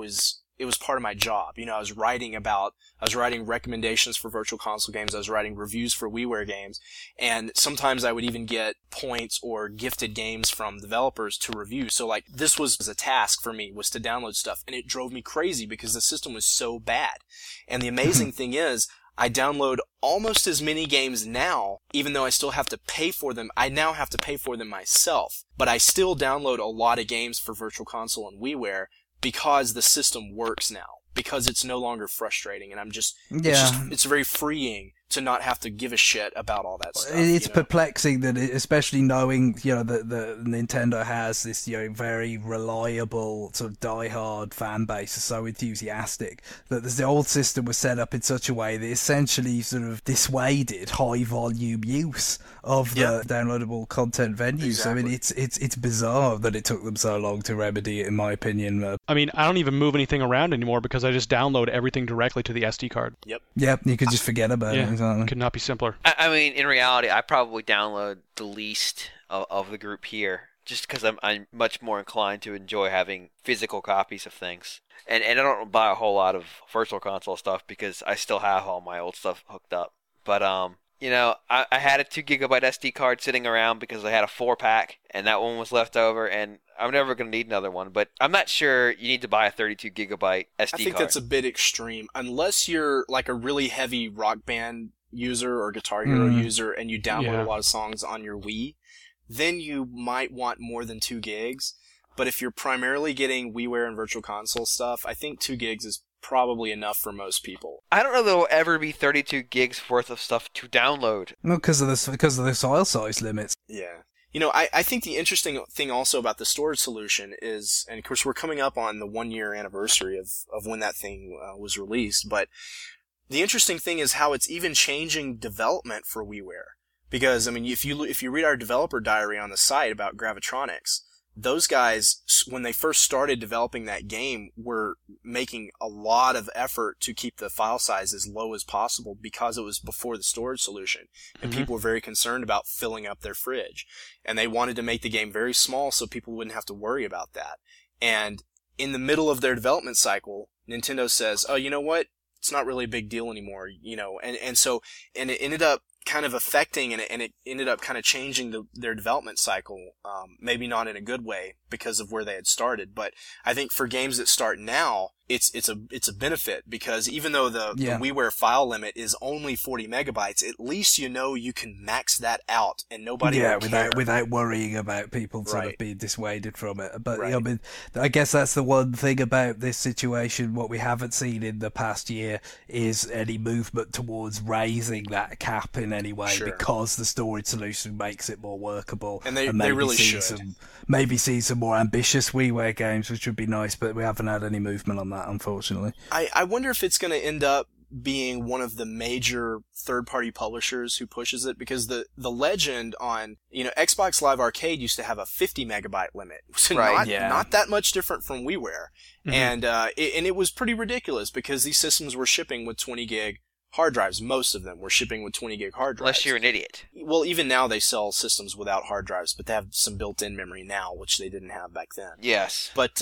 it was part of my job. You know, I was writing recommendations for Virtual Console games, I was writing reviews for WiiWare games, and sometimes I would even get points or gifted games from developers to review. So like, this was a task for me, was to download stuff, and it drove me crazy because the system was so bad. And the amazing thing is, I download almost as many games now, even though I still have to pay for them. I now have to pay for them myself, but I still download a lot of games for Virtual Console and WiiWare because the system works now, because it's no longer frustrating, and it's very freeing to not have to give a shit about all that stuff. It's perplexing that, especially knowing, that the Nintendo has this, very reliable sort of die-hard fan base, so enthusiastic, that the old system was set up in such a way that essentially sort of dissuaded high-volume use of the downloadable content venues. Exactly. I mean, it's bizarre that it took them so long to remedy it, in my opinion. I mean, I don't even move anything around anymore because I just download everything directly to the SD card. Yep, you could just forget about it. Could not be simpler. I mean, in reality, I probably download the least of the group here, just because I'm much more inclined to enjoy having physical copies of things. And I don't buy a whole lot of Virtual Console stuff because I still have all my old stuff hooked up. But, I had a 2 gigabyte SD card sitting around because I had a 4-pack, and that one was left over, and I'm never going to need another one. But I'm not sure you need to buy a 32 gigabyte SD card. I think that's a bit extreme. Unless you're like a really heavy Rock Band user or Guitar Hero user, and you download a lot of songs on your Wii, then you might want more than 2 gigs. But if you're primarily getting WiiWare and Virtual Console stuff, I think 2 gigs is probably enough for most people. I don't know that there will ever be 32 gigs worth of stuff to download. No, because of the file size limits. Yeah. I think the interesting thing also about the storage solution is, and of course we're coming up on the 1-year anniversary of when that thing was released, but the interesting thing is how it's even changing development for WiiWare. Because, I mean, if you read our developer diary on the site about Gravitronics, those guys, when they first started developing that game, were making a lot of effort to keep the file size as low as possible because it was before the storage solution. And people were very concerned about filling up their fridge. And they wanted to make the game very small so people wouldn't have to worry about that. And in the middle of their development cycle, Nintendo says, oh, you know what? It's not really a big deal anymore, and so it ended up kind of affecting and it ended up kind of changing their development cycle, maybe not in a good way because of where they had started. But I think for games that start now, it's a benefit, because even though the WiiWare file limit is only 40 megabytes, at least you can max that out and nobody will care. without worrying about people sort of being dissuaded from it. But I mean, I guess that's the one thing about this situation. What we haven't seen in the past year is any movement towards raising that cap in any way, because the storage solution makes it more workable. And they really should. Maybe see some more ambitious WiiWare games, which would be nice, but we haven't had any movement on that, unfortunately. I wonder if it's going to end up being one of the major third-party publishers who pushes it, because the legend on, Xbox Live Arcade used to have a 50 megabyte limit. So not that much different from WiiWare. And it was pretty ridiculous because these systems were shipping with 20 gig hard drives. Most of them were shipping with 20 gig hard drives. Unless you're an idiot. Well, even now they sell systems without hard drives, but they have some built-in memory now, which they didn't have back then. Yes. But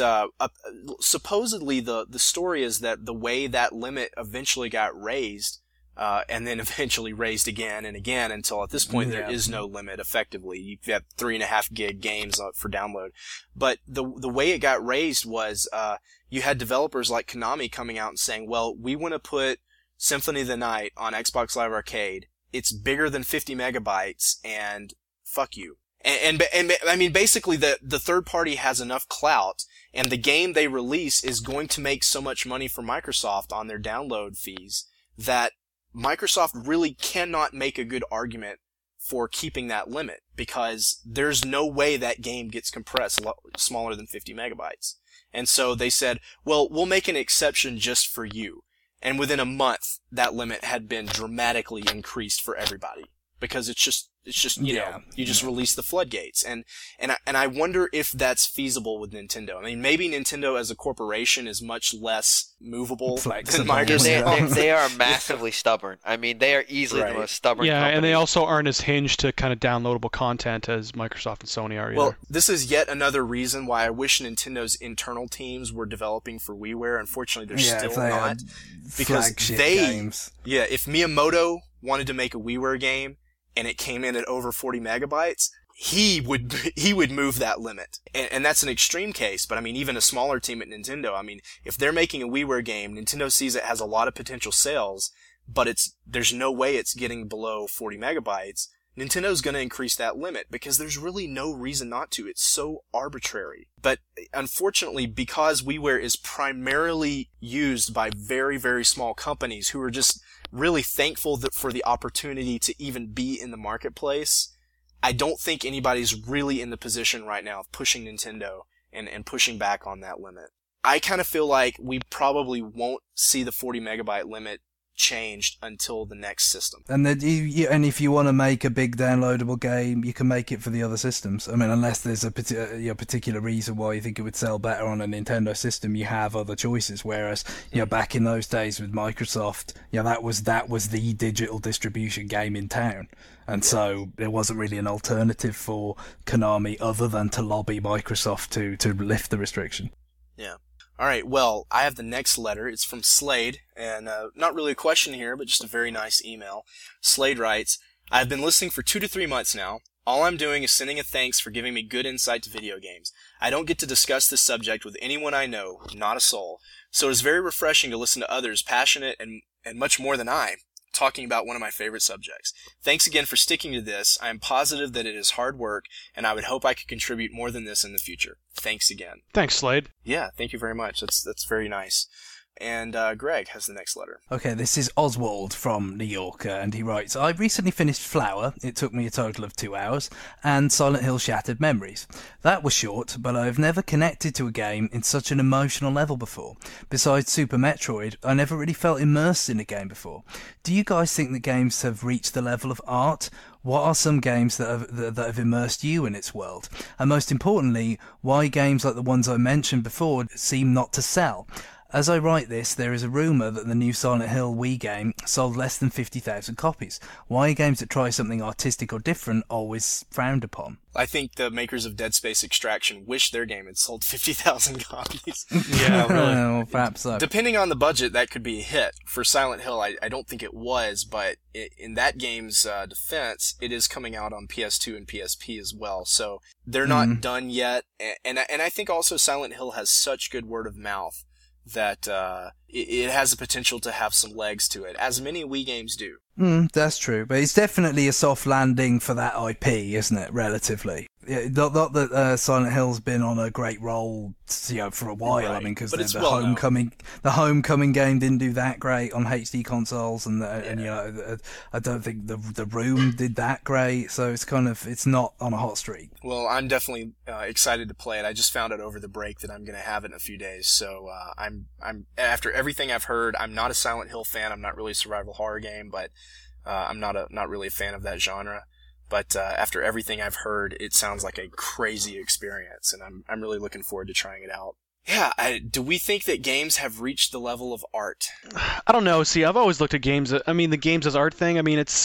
supposedly the story is that the way that limit eventually got raised, and then eventually raised again and again until at this point there is no limit effectively. You have 3.5 gig games for download. But the way it got raised was you had developers like Konami coming out and saying, well, we want to put Symphony of the Night on Xbox Live Arcade. It's bigger than 50 megabytes, and fuck you. And I mean, basically the third party has enough clout, and the game they release is going to make so much money for Microsoft on their download fees that Microsoft really cannot make a good argument for keeping that limit, because there's no way that game gets compressed smaller than 50 megabytes. And so they said, well, we'll make an exception just for you. And within a month, that limit had been dramatically increased for everybody, because it's just you just release the floodgates. And I wonder if that's feasible with Nintendo. I mean, maybe Nintendo as a corporation is much less movable than Microsoft. They are massively stubborn. I mean, they are easily the most stubborn company. And they also aren't as hinged to kind of downloadable content as Microsoft and Sony are either. Well, this is yet another reason why I wish Nintendo's internal teams were developing for WiiWare. Unfortunately, they're still not. Because games. If Miyamoto wanted to make a WiiWare game and it came in at over 40 megabytes, he would move that limit. And that's an extreme case, but I mean, even a smaller team at Nintendo, I mean, if they're making a WiiWare game, Nintendo sees it has a lot of potential sales, but there's no way it's getting below 40 megabytes. Nintendo's going to increase that limit because there's really no reason not to. It's so arbitrary. But unfortunately, because WiiWare is primarily used by very, very small companies who are just really thankful for the opportunity to even be in the marketplace, I don't think anybody's really in the position right now of pushing Nintendo and pushing back on that limit. I kind of feel like we probably won't see the 40 megabyte limit changed until the next system. And if you want to make a big downloadable game, you can make it for the other systems. I mean, unless there's a particular reason why you think it would sell better on a Nintendo system, you have other choices. Whereas, back in those days with Microsoft, that was the digital distribution game in town. And so there wasn't really an alternative for Konami other than to lobby Microsoft to lift the restriction. Yeah. All right, well, I have the next letter. It's from Slade, and not really a question here, but just a very nice email. Slade writes, I've been listening for 2 to 3 months now. All I'm doing is sending a thanks for giving me good insight to video games. I don't get to discuss this subject with anyone I know, not a soul. So it's very refreshing to listen to others passionate and much more than I, talking about one of my favorite subjects. Thanks again for sticking to this. I am positive that it is hard work, and I would hope I could contribute more than this in the future. Thanks again. Thanks, Slade. Yeah, thank you very much. That's very nice. And Greg has the next letter. Okay, this is Oswald from New York, and he writes, I recently finished Flower, it took me a total of 2 hours, and Silent Hill Shattered Memories. That was short, but I've never connected to a game in such an emotional level before. Besides Super Metroid, I never really felt immersed in a game before. Do you guys think that games have reached the level of art what are some games that have immersed you in its world? And most importantly, why games like the ones I mentioned before seem not to sell? As I write this, there is a rumour that the new Silent Hill Wii game sold less than 50,000 copies. Why are games that try something artistic or different always frowned upon? I think the makers of Dead Space Extraction wish their game had sold 50,000 copies. Yeah, really. Well, perhaps so. Depending on the budget, that could be a hit. For Silent Hill, I don't think it was, but in that game's defense, it is coming out on PS2 and PSP as well. So they're not done yet. And I think also Silent Hill has such good word of mouth that it has the potential to have some legs to it, as many Wii games do. That's true, but it's definitely a soft landing for that IP, isn't it, relatively? Yeah, not that Silent Hill's been on a great roll, for a while. Right. I mean, because the Homecoming game didn't do that great on HD consoles, and I don't think the Room did that great. So it's not on a hot streak. Well, I'm definitely excited to play it. I just found out over the break that I'm going to have it in a few days. So I'm after everything I've heard, I'm not a Silent Hill fan. I'm not really a survival horror game, but I'm not really a fan of that genre. But after everything I've heard, it sounds like a crazy experience, and I'm really looking forward to trying it out. Yeah, do we think that games have reached the level of art? I don't know. See, I've always looked at games. The games as art thing.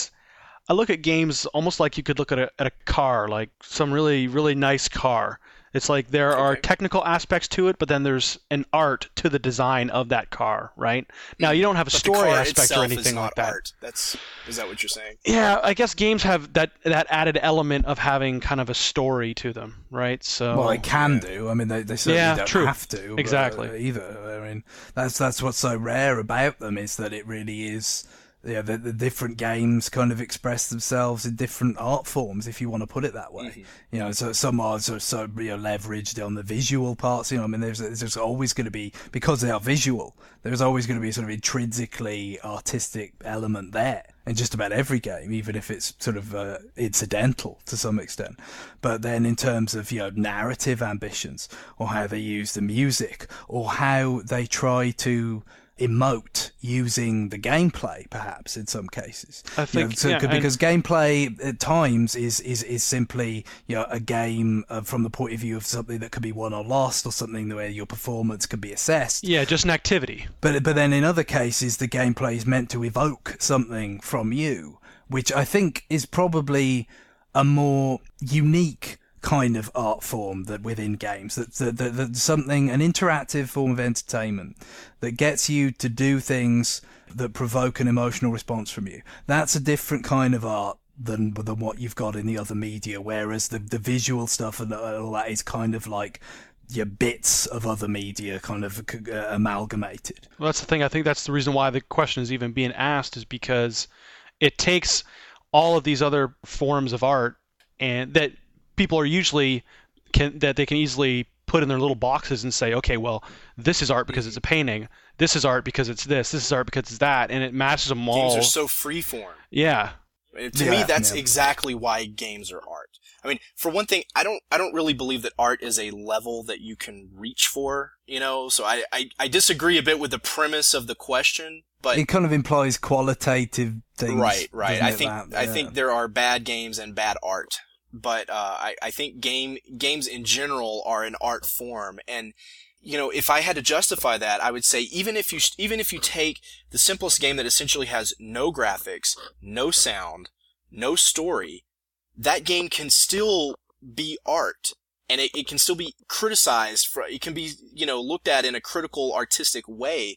I look at games almost like you could look at a car, like some really, really nice car. It's like there are technical aspects to it, but then there's an art to the design of that car, right? Now, you don't have a story aspect or anything like that. Art. Is that what you're saying? Yeah, I guess games have that added element of having kind of a story to them, right? So well, they can do. I mean, they certainly don't have to. Exactly. Either. I mean, that's what's so rare about them, is that it really is. Yeah, the different games kind of express themselves in different art forms, if you want to put it that way. So some are so leveraged on the visual parts. There's always going to be, because they are visual, there's always going to be a sort of intrinsically artistic element there in just about every game, even if it's sort of incidental to some extent. But then in terms of narrative ambitions, or how they use the music, or how they try to emote using the gameplay, perhaps in some cases. I think because gameplay at times is simply a game from the point of view of something that could be won or lost, or something where your performance can be assessed. Yeah, just an activity. But then in other cases, the gameplay is meant to evoke something from you, which I think is probably a more unique kind of art form that within games, that something, an interactive form of entertainment that gets you to do things that provoke an emotional response from you. That's a different kind of art than what you've got in the other media, whereas the visual stuff and all that is kind of like your bits of other media kind of amalgamated. Well, that's the thing. I think that's the reason why the question is even being asked, is because it takes all of these other forms of art, and that people are usually that they can easily put in their little boxes and say, okay, well, this is art because it's a painting. This is art because it's this. This is art because it's that, and it matches them all. Games are so freeform. Yeah. To me, that's exactly why games are art. I mean, for one thing, I don't really believe that art is a level that you can reach for. So I disagree a bit with the premise of the question. But it kind of implies qualitative things. Right. I think there are bad games and bad art. But I think games in general are an art form, and if I had to justify that, I would say even if you take the simplest game that essentially has no graphics, no sound, no story, that game can still be art, and it can still be criticized. It can be looked at in a critical, artistic way.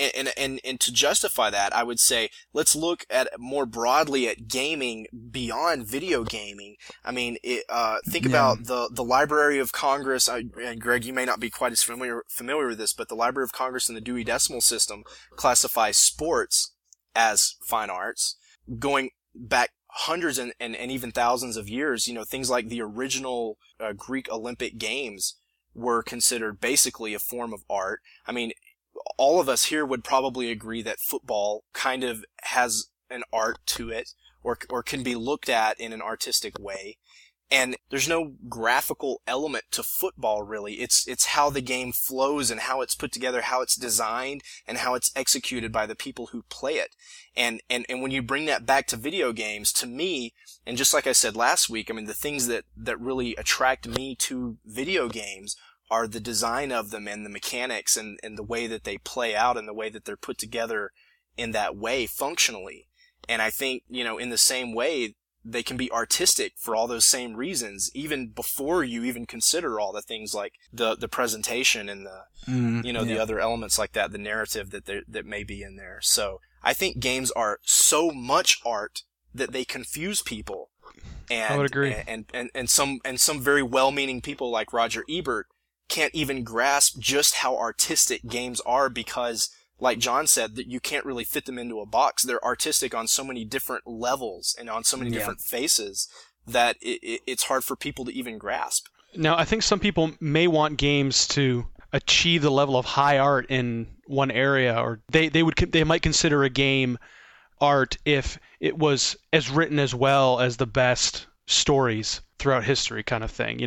And to justify that, I would say, let's look at more broadly at gaming beyond video gaming. I mean, think about the Library of Congress, and Greg, you may not be quite as familiar with this, but the Library of Congress and the Dewey Decimal System classifies sports as fine arts, going back hundreds and even thousands of years. Things like the original Greek Olympic Games were considered basically a form of art. I mean, all of us here would probably agree that football kind of has an art to it, or can be looked at in an artistic way. And there's no graphical element to football, really. It's how the game flows and how it's put together, how it's designed, and how it's executed by the people who play it. And when you bring that back to video games, to me, and just like I said last week, I mean, the things that really attract me to video games are the design of them and the mechanics and the way that they play out and the way that they're put together in that way functionally. And I think, in the same way, they can be artistic for all those same reasons, even before you even consider all the things like the presentation and the other elements like that, the narrative that may be in there. So I think games are so much art that they confuse people. And, I would agree. And some very well-meaning people like Roger Ebert can't even grasp just how artistic games are because, like John said, that you can't really fit them into a box. They're artistic on so many different levels and on so many different faces that it's hard for people to even grasp. Now, I think some people may want games to achieve the level of high art in one area, or they might consider a game art if it was as written as well as the best stories throughout history, kind of thing.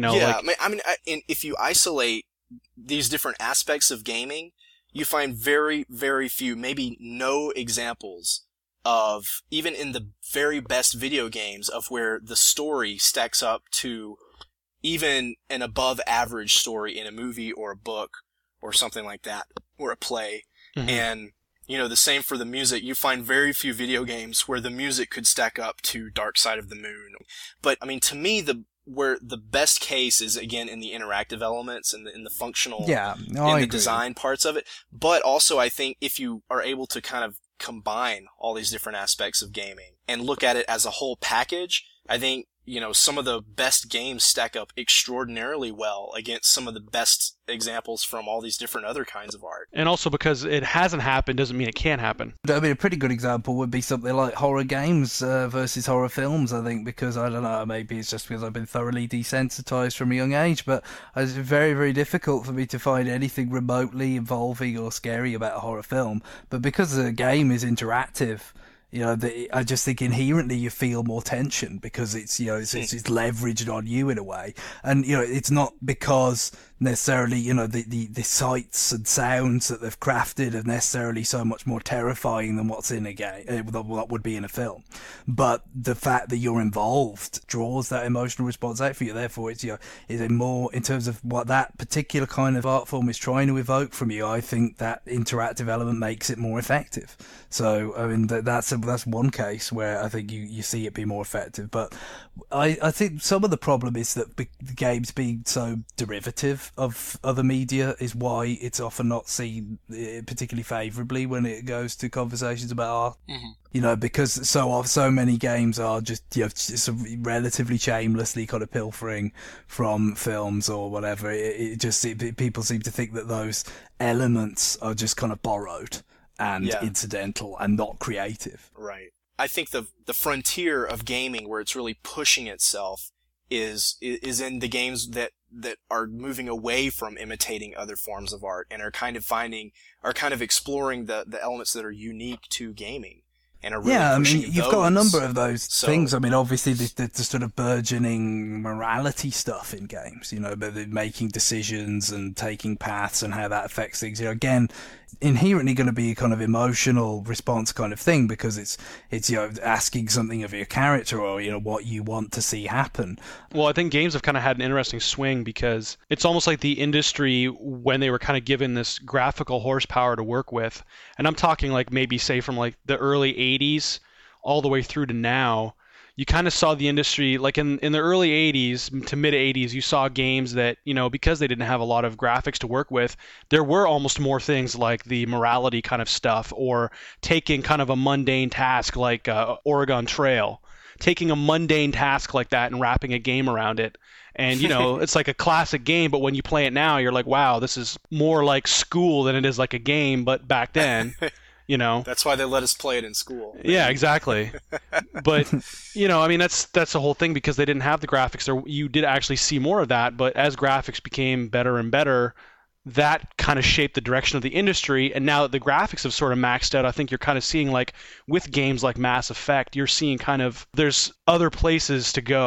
If you isolate these different aspects of gaming, you find very, very few, maybe no examples of, even in the very best video games, of where the story stacks up to even an above average story in a movie or a book or something like that, or a play. Mm-hmm. And, the same for the music. You find very few video games where the music could stack up to Dark Side of the Moon. But, to me, where the best case is, again, in the interactive elements and in the functional, the design parts of it. But also, I think if you are able to kind of combine all these different aspects of gaming and look at it as a whole package, I think, some of the best games stack up extraordinarily well against some of the best examples from all these different other kinds of art. And also, because it hasn't happened doesn't mean it can't happen. I mean, a pretty good example would be something like horror games versus horror films, I think, because, I don't know, maybe it's just because I've been thoroughly desensitized from a young age, but it's very, very difficult for me to find anything remotely involving or scary about a horror film. But because the game is interactive, I just think inherently you feel more tension because it's leveraged on you in a way. And, it's not because necessarily, the sights and sounds that they've crafted are necessarily so much more terrifying than what's in a game, what would be in a film. But the fact that you're involved draws that emotional response out for you. Therefore, it's a more, in terms of what that particular kind of art form is trying to evoke from you, I think that interactive element makes it more effective. So, I mean, that's one case where I think you see it be more effective. But I think some of the problem is that the games being so derivative of other media is why it's often not seen particularly favourably when it goes to conversations about art. Mm-hmm. Because so many games are just relatively shamelessly kind of pilfering from films or whatever. People seem to think that those elements are just kind of borrowed and incidental and not creative. Right. I think the frontier of gaming where it's really pushing itself is in the games that are moving away from imitating other forms of art and are kind of exploring the elements that are unique to gaming. And are really pushing you've got a number of those things. I mean, obviously the sort of burgeoning morality stuff in games, but making decisions and taking paths and how that affects things. Again, inherently going to be a kind of emotional response kind of thing because it's asking something of your character or what you want to see happen. Well, I think games have kind of had an interesting swing because it's almost like the industry when they were kind of given this graphical horsepower to work with, and I'm talking like maybe say from like the early 80s all the way through to now, you kind of saw the industry like in the early 80s to mid 80s, you saw games that, because they didn't have a lot of graphics to work with, there were almost more things like the morality kind of stuff or taking kind of a mundane task like Oregon Trail, taking a mundane task like that and wrapping a game around it. And, it's like a classic game, but when you play it now, you're like, wow, this is more like school than it is like a game, but back then... That's why they let us play it in school. Yeah, exactly. But, that's the whole thing because they didn't have the graphics there. You did actually see more of that, but as graphics became better and better, that kind of shaped the direction of the industry. And now that the graphics have sort of maxed out, I think you're kind of seeing like with games like Mass Effect, you're seeing kind of there's other places to go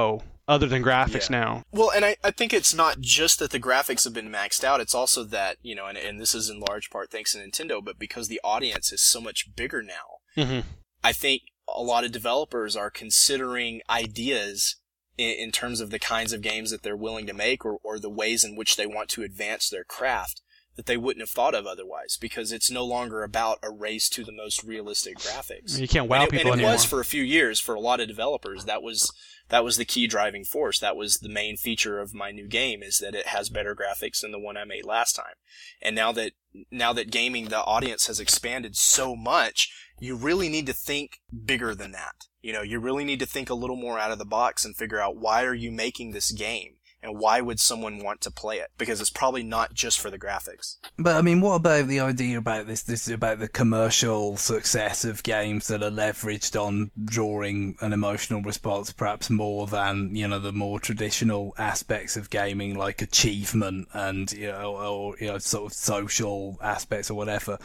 other than graphics Yeah. now. Well, and I think it's not just that the graphics have been maxed out, it's also that, and this is in large part thanks to Nintendo, but because the audience is so much bigger now, Mm-hmm. I think a lot of developers are considering ideas in terms of the kinds of games that they're willing to make or the ways in which they want to advance their craft that they wouldn't have thought of otherwise, because it's no longer about a race to the most realistic graphics. You can't wow people and it anymore. was for a few years for a lot of developers. That was the key driving force. That was the main feature of my new game, is that it has better graphics than the one I made last time. And now that gaming, the audience has expanded so much, you really need to think bigger than that. You really need to think a little more out of the box and figure out, why are you making this game? And why would someone want to play it? Because it's probably not just for the graphics. But I mean, what about the idea about this? This is about the commercial success of games that are leveraged on drawing an emotional response, perhaps more than, the more traditional aspects of gaming, like achievement and, or sort of social aspects or whatever.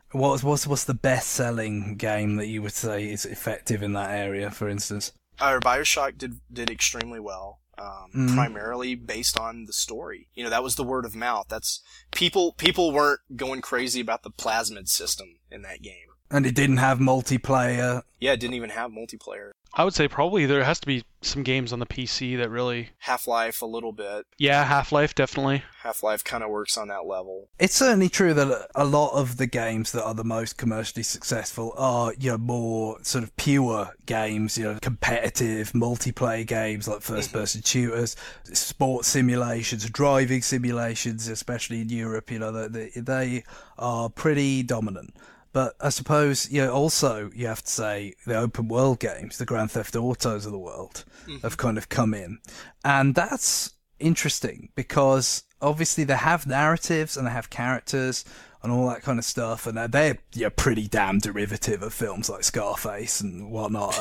What's the best-selling game that you would say is effective in that area, for instance? BioShock did extremely well. Primarily based on the story. That was the word of mouth. That's people weren't going crazy about the plasmid system in that game. And it didn't have multiplayer. Yeah, it didn't even have multiplayer. I would say probably there has to be some games on the PC that really... Half-Life a little bit. Yeah, Half-Life definitely. Half-Life kind of works on that level. It's certainly true that a lot of the games that are the most commercially successful are, more sort of pure games, competitive multiplayer games like first-person shooters, sports simulations, driving simulations, especially in Europe. They are pretty dominant. But I suppose, also you have to say the open world games, the Grand Theft Autos of the world, have kind of come in. And that's interesting because obviously they have narratives and they have characters and all that kind of stuff, and they're pretty damn derivative of films like Scarface and whatnot.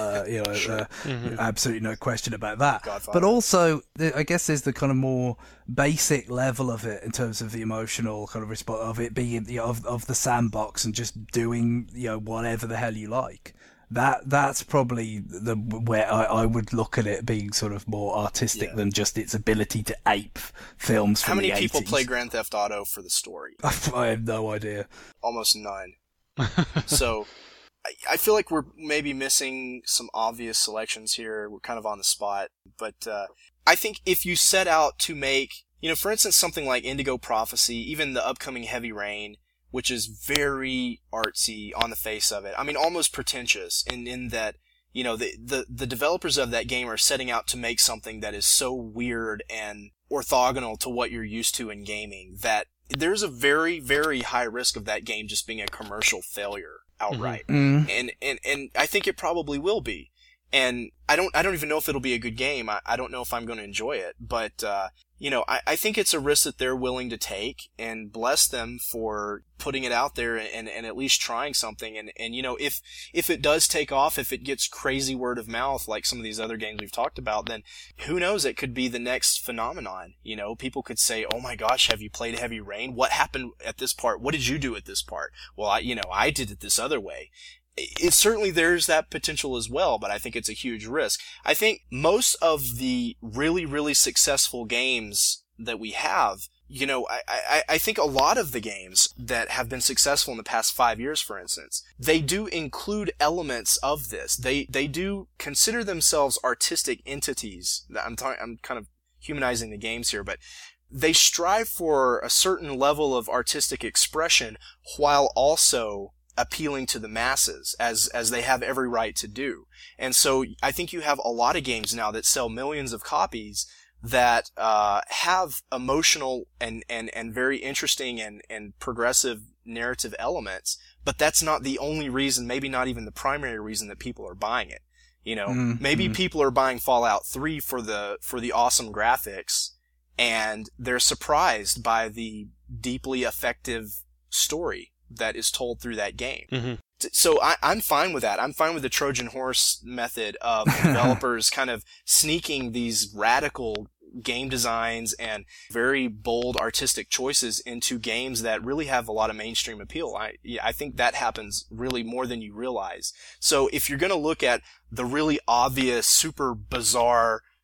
Absolutely no question about that. Godfather. But also, I guess there's the kind of more basic level of it in terms of the emotional kind of response of it being of the sandbox and just doing whatever the hell you like. That's probably where I would look at it being sort of more artistic than just its ability to ape films from the 80s. How many people play Grand Theft Auto for the story? I have no idea. Almost none. So I feel like we're maybe missing some obvious selections here. We're kind of on the spot. But I think if you set out to make, for instance, something like Indigo Prophecy, even the upcoming Heavy Rain, which is very artsy on the face of it. I mean, almost pretentious in that, the developers of that game are setting out to make something that is so weird and orthogonal to what you're used to in gaming that there's a very, very high risk of that game just being a commercial failure outright. Mm-hmm. And I think it probably will be. And I don't even know if it'll be a good game. I don't know if I'm going to enjoy it, but, I think it's a risk that they're willing to take, and bless them for putting it out there and at least trying something. And if it does take off, if it gets crazy word of mouth, like some of these other games we've talked about, then who knows? It could be the next phenomenon. People could say, oh my gosh, have you played Heavy Rain? What happened at this part? What did you do at this part? Well, I did it this other way. It certainly there's that potential as well, but I think it's a huge risk. I think most of the really, really successful games that we have, I think a lot of the games that have been successful in the past 5 years, for instance, they do include elements of this. They do consider themselves artistic entities. I'm kind of humanizing the games here, but they strive for a certain level of artistic expression while also appealing to the masses, as they have every right to do. And so I think you have a lot of games now that sell millions of copies that have emotional and very interesting and progressive narrative elements, but that's not the only reason, maybe not even the primary reason that people are buying it. Maybe people are buying Fallout 3 for the awesome graphics, and they're surprised by the deeply effective story that is told through that game. Mm-hmm. So I'm fine with that. I'm fine with the Trojan horse method of developers kind of sneaking these radical game designs and very bold artistic choices into games that really have a lot of mainstream appeal. I think that happens really more than you realize. So if you're going to look at the really obvious, super bizarre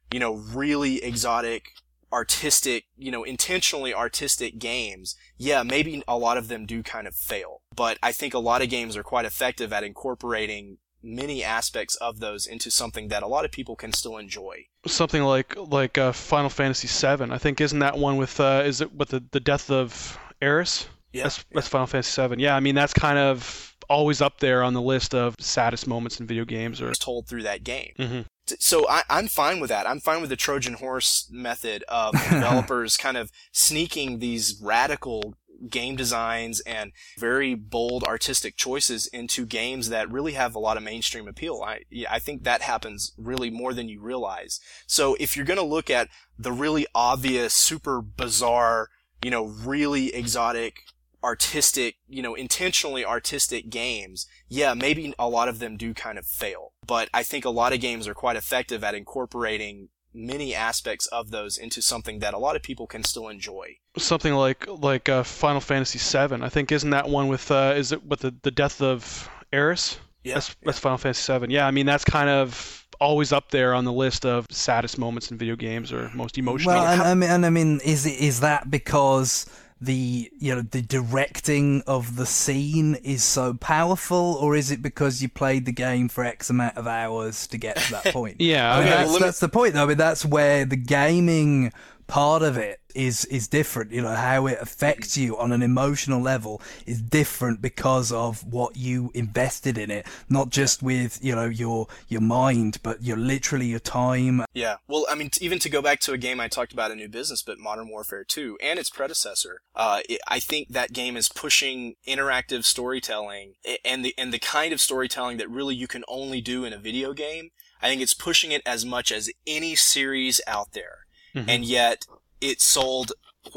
really exotic, artistic, intentionally artistic games, yeah, maybe a lot of them do kind of fail. But I think a lot of games are quite effective at incorporating many aspects of those into something that a lot of people can still enjoy. Something like Final Fantasy VII. I think isn't that one with is it with the death of Aeris? Yeah, that's Final Fantasy VII. Yeah, I mean that's kind of always up there on the list of saddest moments in video games. Or told through that game. Mm-hmm. So I'm fine with that. I'm fine with the Trojan horse method of developers kind of sneaking these radical game designs and very bold artistic choices into games that really have a lot of mainstream appeal. I think that happens really more than you realize. So if you're going to look at the really obvious, super bizarre, really exotic, artistic, intentionally artistic games, yeah, maybe a lot of them do kind of fail. But I think a lot of games are quite effective at incorporating many aspects of those into something that a lot of people can still enjoy. Something like Final Fantasy VII. I think isn't that one with is it with the death of Aeris? Yeah, that's Final Fantasy VII. Yeah, I mean that's kind of always up there on the list of saddest moments in video games or most emotional. Well, I mean, is that because the directing of the scene is so powerful, or is it because you played the game for X amount of hours to get to that point? Yeah, I mean, that's the point though. I mean, that's where the gaming part of it is different. How it affects you on an emotional level is different because of what you invested in it, not just with your mind, but literally your time. Yeah, well, I mean, even to go back to a game I talked about in New Business, but Modern Warfare 2 and its predecessor, I think that game is pushing interactive storytelling and the kind of storytelling that really you can only do in a video game. I think it's pushing it as much as any series out there. Mm-hmm. And yet it sold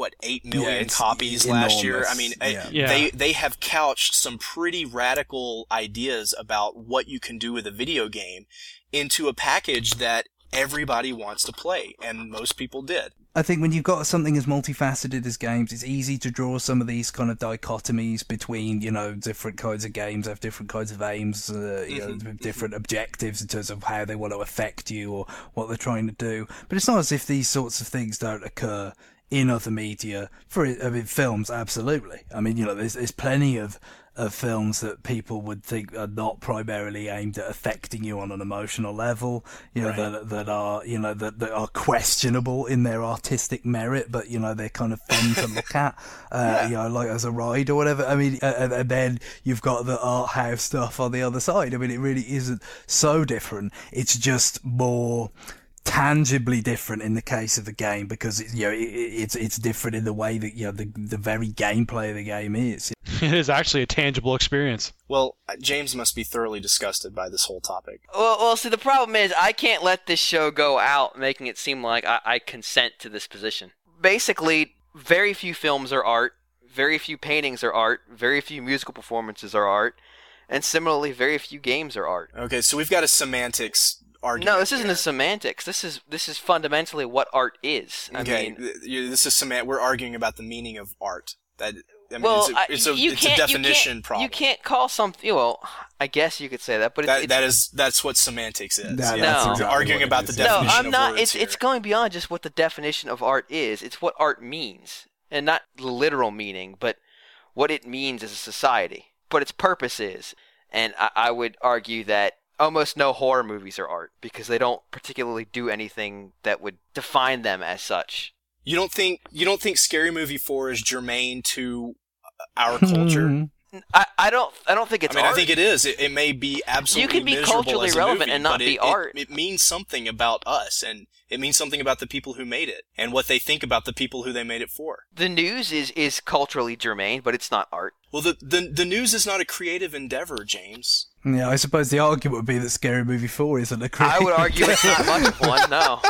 8 million copies last year. I mean, they have couched some pretty radical ideas about what you can do with a video game into a package that everybody wants to play, and most people did. I think when you've got something as multifaceted as games, it's easy to draw some of these kind of dichotomies between, different kinds of games have different kinds of aims, different objectives in terms of how they want to affect you or what they're trying to do. But it's not as if these sorts of things don't occur in other media. Films, absolutely. I mean, there's plenty of films that people would think are not primarily aimed at affecting you on an emotional level, right. that are questionable in their artistic merit, but they're kind of fun to look at, like as a ride or whatever. I mean, and then you've got the art house stuff on the other side. I mean, it really isn't so different. It's just more tangibly different in the case of the game because it's different in the way that the very gameplay of the game is. It is actually a tangible experience. Well, James must be thoroughly disgusted by this whole topic. Well, see, the problem is I can't let this show go out making it seem like I consent to this position. Basically, very few films are art, very few paintings are art, very few musical performances are art, and similarly, very few games are art. Okay, so we've got a semantics argument. No, this isn't a semantics. This is fundamentally what art is. This is we're arguing about the meaning of art. It's a definition problem. You can't call something. Well, I guess you could say that, but that's what semantics is. Exactly arguing about the definition. No, I'm not. Words it's going beyond just what the definition of art is. It's what art means, and not the literal meaning, but what it means as a society. What its purpose is, and I would argue that almost no horror movies are art because they don't particularly do anything that would define them as such. You don't think Scary Movie 4 is germane to our culture? I don't think it's art. I think it is. It may be absolutely You can be culturally relevant movie, and not be art. It means something about us, and it means something about the people who made it, and what they think about the people who they made it for. The news is culturally germane, but it's not art. Well, the news is not a creative endeavor, James. Yeah, I suppose the argument would be that Scary Movie 4 isn't a creative I would argue it's not much of one, no.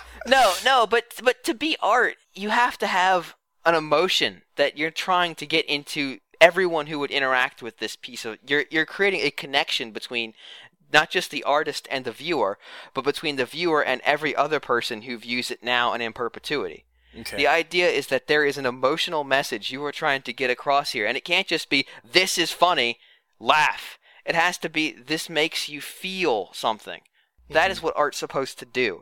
No, but to be art, you have to have an emotion that you're trying to get into everyone who would interact with this piece of... You're creating a connection between not just the artist and the viewer, but between the viewer and every other person who views it now and in perpetuity. Okay. The idea is that there is an emotional message you are trying to get across here, and it can't just be, this is funny, laugh. It has to be, this makes you feel something. That is what art's supposed to do.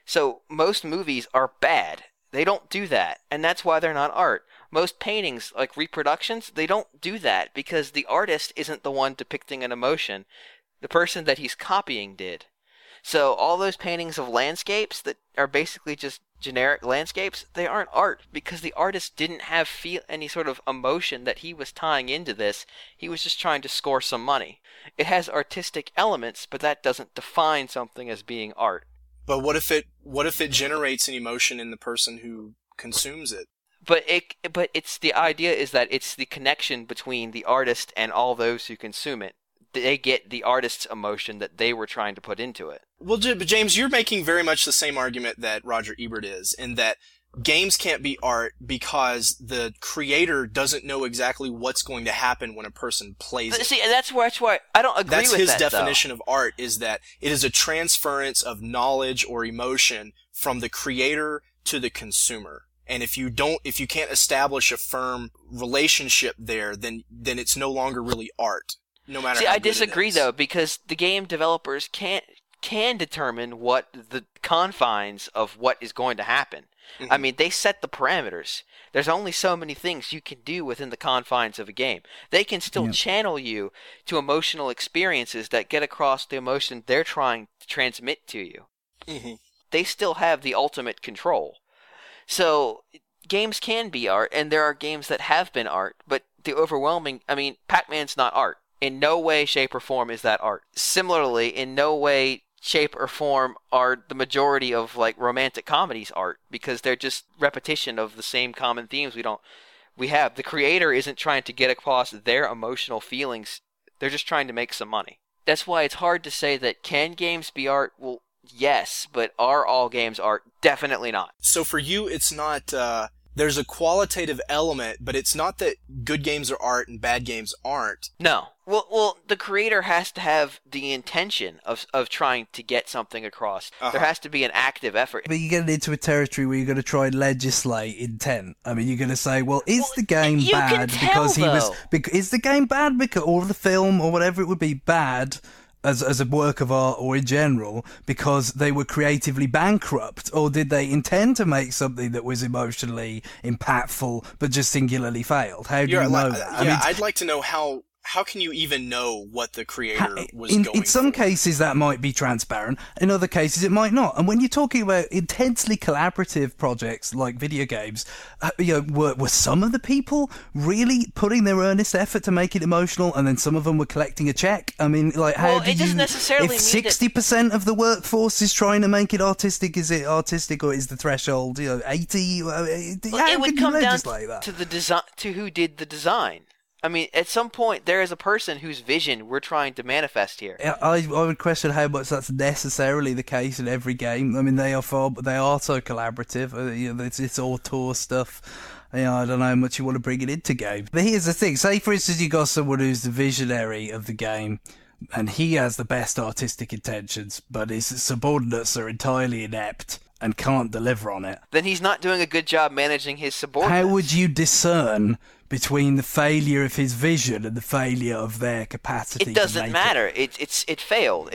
So most movies are bad. They don't do that, and that's why they're not art. Most paintings, like reproductions, they don't do that because the artist isn't the one depicting an emotion. The person that he's copying did. So all those paintings of landscapes that are basically just generic landscapes, they aren't art because the artist didn't have any sort of emotion that he was tying into this. He was just trying to score some money. It has artistic elements, but that doesn't define something as being art. But what if it generates an emotion in the person who consumes it? But it's the idea is that it's the connection between the artist and all those who consume it. They get the artist's emotion that they were trying to put into it. Well, James, you're making very much the same argument that Roger Ebert is, in that games can't be art because the creator doesn't know exactly what's going to happen when a person plays it. See, that's why I don't agree with that. That's his definition of art, is that it is a transference of knowledge or emotion from the creator to the consumer. And if you can't establish a firm relationship there, then it's no longer really art. No matter See, how I good it disagree is. though, because the game developers can determine what the confines of what is going to happen. Mm-hmm. I mean, they set the parameters. There's only so many things you can do within the confines of a game. They can still channel you to emotional experiences that get across the emotion they're trying to transmit to you. Mm-hmm. They still have the ultimate control. So games can be art, and there are games that have been art, but the overwhelming, I mean, Pac-Man's not art. In no way, shape, or form is that art. Similarly, in no way, shape, or form are the majority of like romantic comedies art, because they're just repetition of the same common themes we have. The creator isn't trying to get across their emotional feelings. They're just trying to make some money. That's why it's hard to say that can games be art? Well, yes, but are all games art? Definitely not. So for you, it's not, there's a qualitative element, but it's not that good games are art and bad games aren't. No. Well, the creator has to have the intention of trying to get something across. Uh-huh. There has to be an active effort. But you're getting into a territory where you're going to try and legislate intent. I mean, you're going to say, well, is the game bad because he was... Is the game bad because, or the film, or whatever it would be, bad as a work of art or in general because they were creatively bankrupt, or did they intend to make something that was emotionally impactful but just singularly failed? How do you know that? Yeah, I mean, I'd like to know how can you even know what the creator was going in some for? cases that might be transparent, in other cases it might not. And when you're talking about intensely collaborative projects like video games, were some of the people really putting their earnest effort to make it emotional, and then some of them were collecting a check? I mean, like, how do it doesn't you, necessarily if mean 60% of the workforce is trying to make it artistic, is it artistic, or is the threshold 80? It would come down to the design, to who did the design. I mean, at some point, there is a person whose vision we're trying to manifest here. I would question how much that's necessarily the case in every game. I mean, they are so collaborative. It's auteur stuff. I don't know how much you want to bring it into games. But here's the thing. Say, for instance, you got someone who's the visionary of the game, and he has the best artistic intentions, but his subordinates are entirely inept and can't deliver on it. Then he's not doing a good job managing his subordinates. How would you discern between the failure of his vision and the failure of their capacity? It doesn't matter. It failed.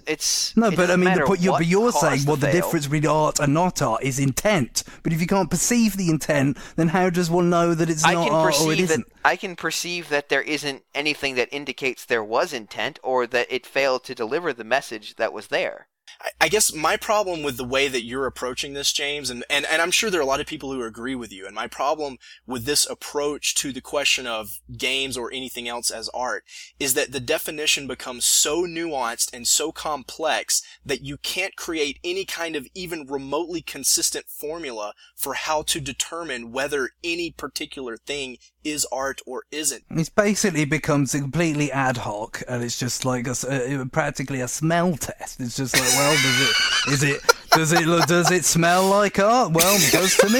No, but I mean, you're saying the difference between art and not art is intent. But if you can't perceive the intent, then how does one know that it's not art or it isn't? I can perceive that there isn't anything that indicates there was intent, or that it failed to deliver the message that was there. I guess my problem with the way that you're approaching this, James, and I'm sure there are a lot of people who agree with you, and my problem with this approach to the question of games or anything else as art is that the definition becomes so nuanced and so complex that you can't create any kind of even remotely consistent formula for how to determine whether any particular thing is art or isn't. It basically becomes completely ad hoc, and it's just like practically a smell test. It's just like, well, does it smell like art? Well, it does to me.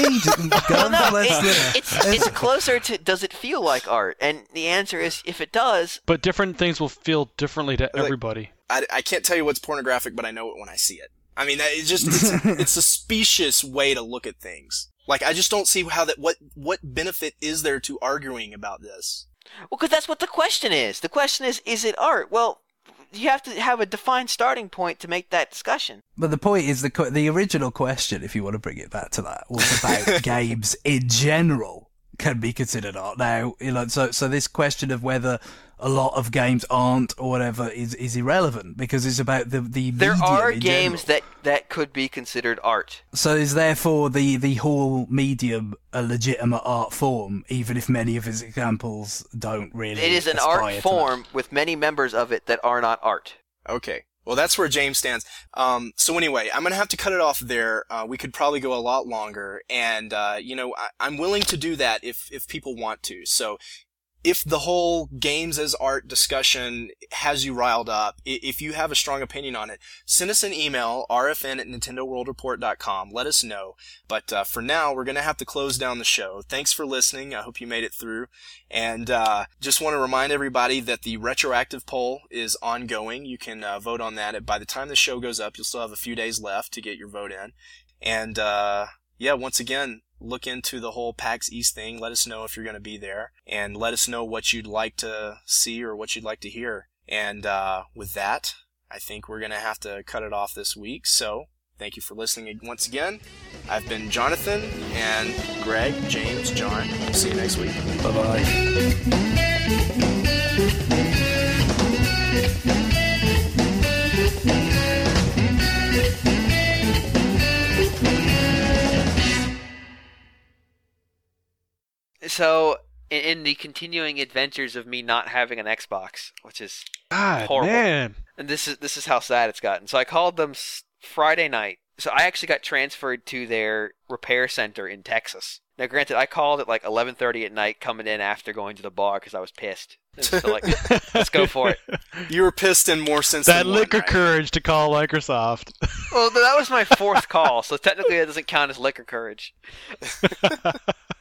It's closer to does it feel like art? And the answer is if it does. But different things will feel differently to everybody. I can't tell you what's pornographic, but I know it when I see it. I mean, it's a specious way to look at things. Like, I just don't see how what benefit is there to arguing about this? Well, because that's what the question is. The question is it art? Well, you have to have a defined starting point to make that discussion. But the point is, the original question, if you want to bring it back to that, was about games in general can be considered art. Now, so this question of whether a lot of games aren't or whatever is irrelevant, because it's about the medium There are in games general. that could be considered art. So is therefore the whole medium a legitimate art form, even if many of its examples don't really It is an aspire art to form with many members of it that are not art. Okay. Well, that's where James stands. So anyway, I'm going to have to cut it off there. We could probably go a lot longer. And, I'm willing to do that if people want to. So if the whole games as art discussion has you riled up, if you have a strong opinion on it, send us an email, rfn@nintendoworldreport.com. Let us know. But for now, we're going to have to close down the show. Thanks for listening. I hope you made it through. And just want to remind everybody that the retroactive poll is ongoing. You can vote on that. By the time the show goes up, you'll still have a few days left to get your vote in. And once again, look into the whole PAX East thing. Let us know if you're going to be there, and let us know what you'd like to see or what you'd like to hear. And with that, I think we're going to have to cut it off this week. So thank you for listening once again. I've been Jonathan, and Greg, James, John. See you next week. Bye-bye. So, in the continuing adventures of me not having an Xbox, which is God, horrible, man. and this is how sad it's gotten. So I called them Friday night. So I actually got transferred to their repair center in Texas. Now, granted, I called at like 11:30 at night, coming in after going to the bar because I was pissed. So let's go for it. You were pissed in more sense That than one, liquor right? courage to call Microsoft. Well, that was my fourth call, so technically that doesn't count as liquor courage.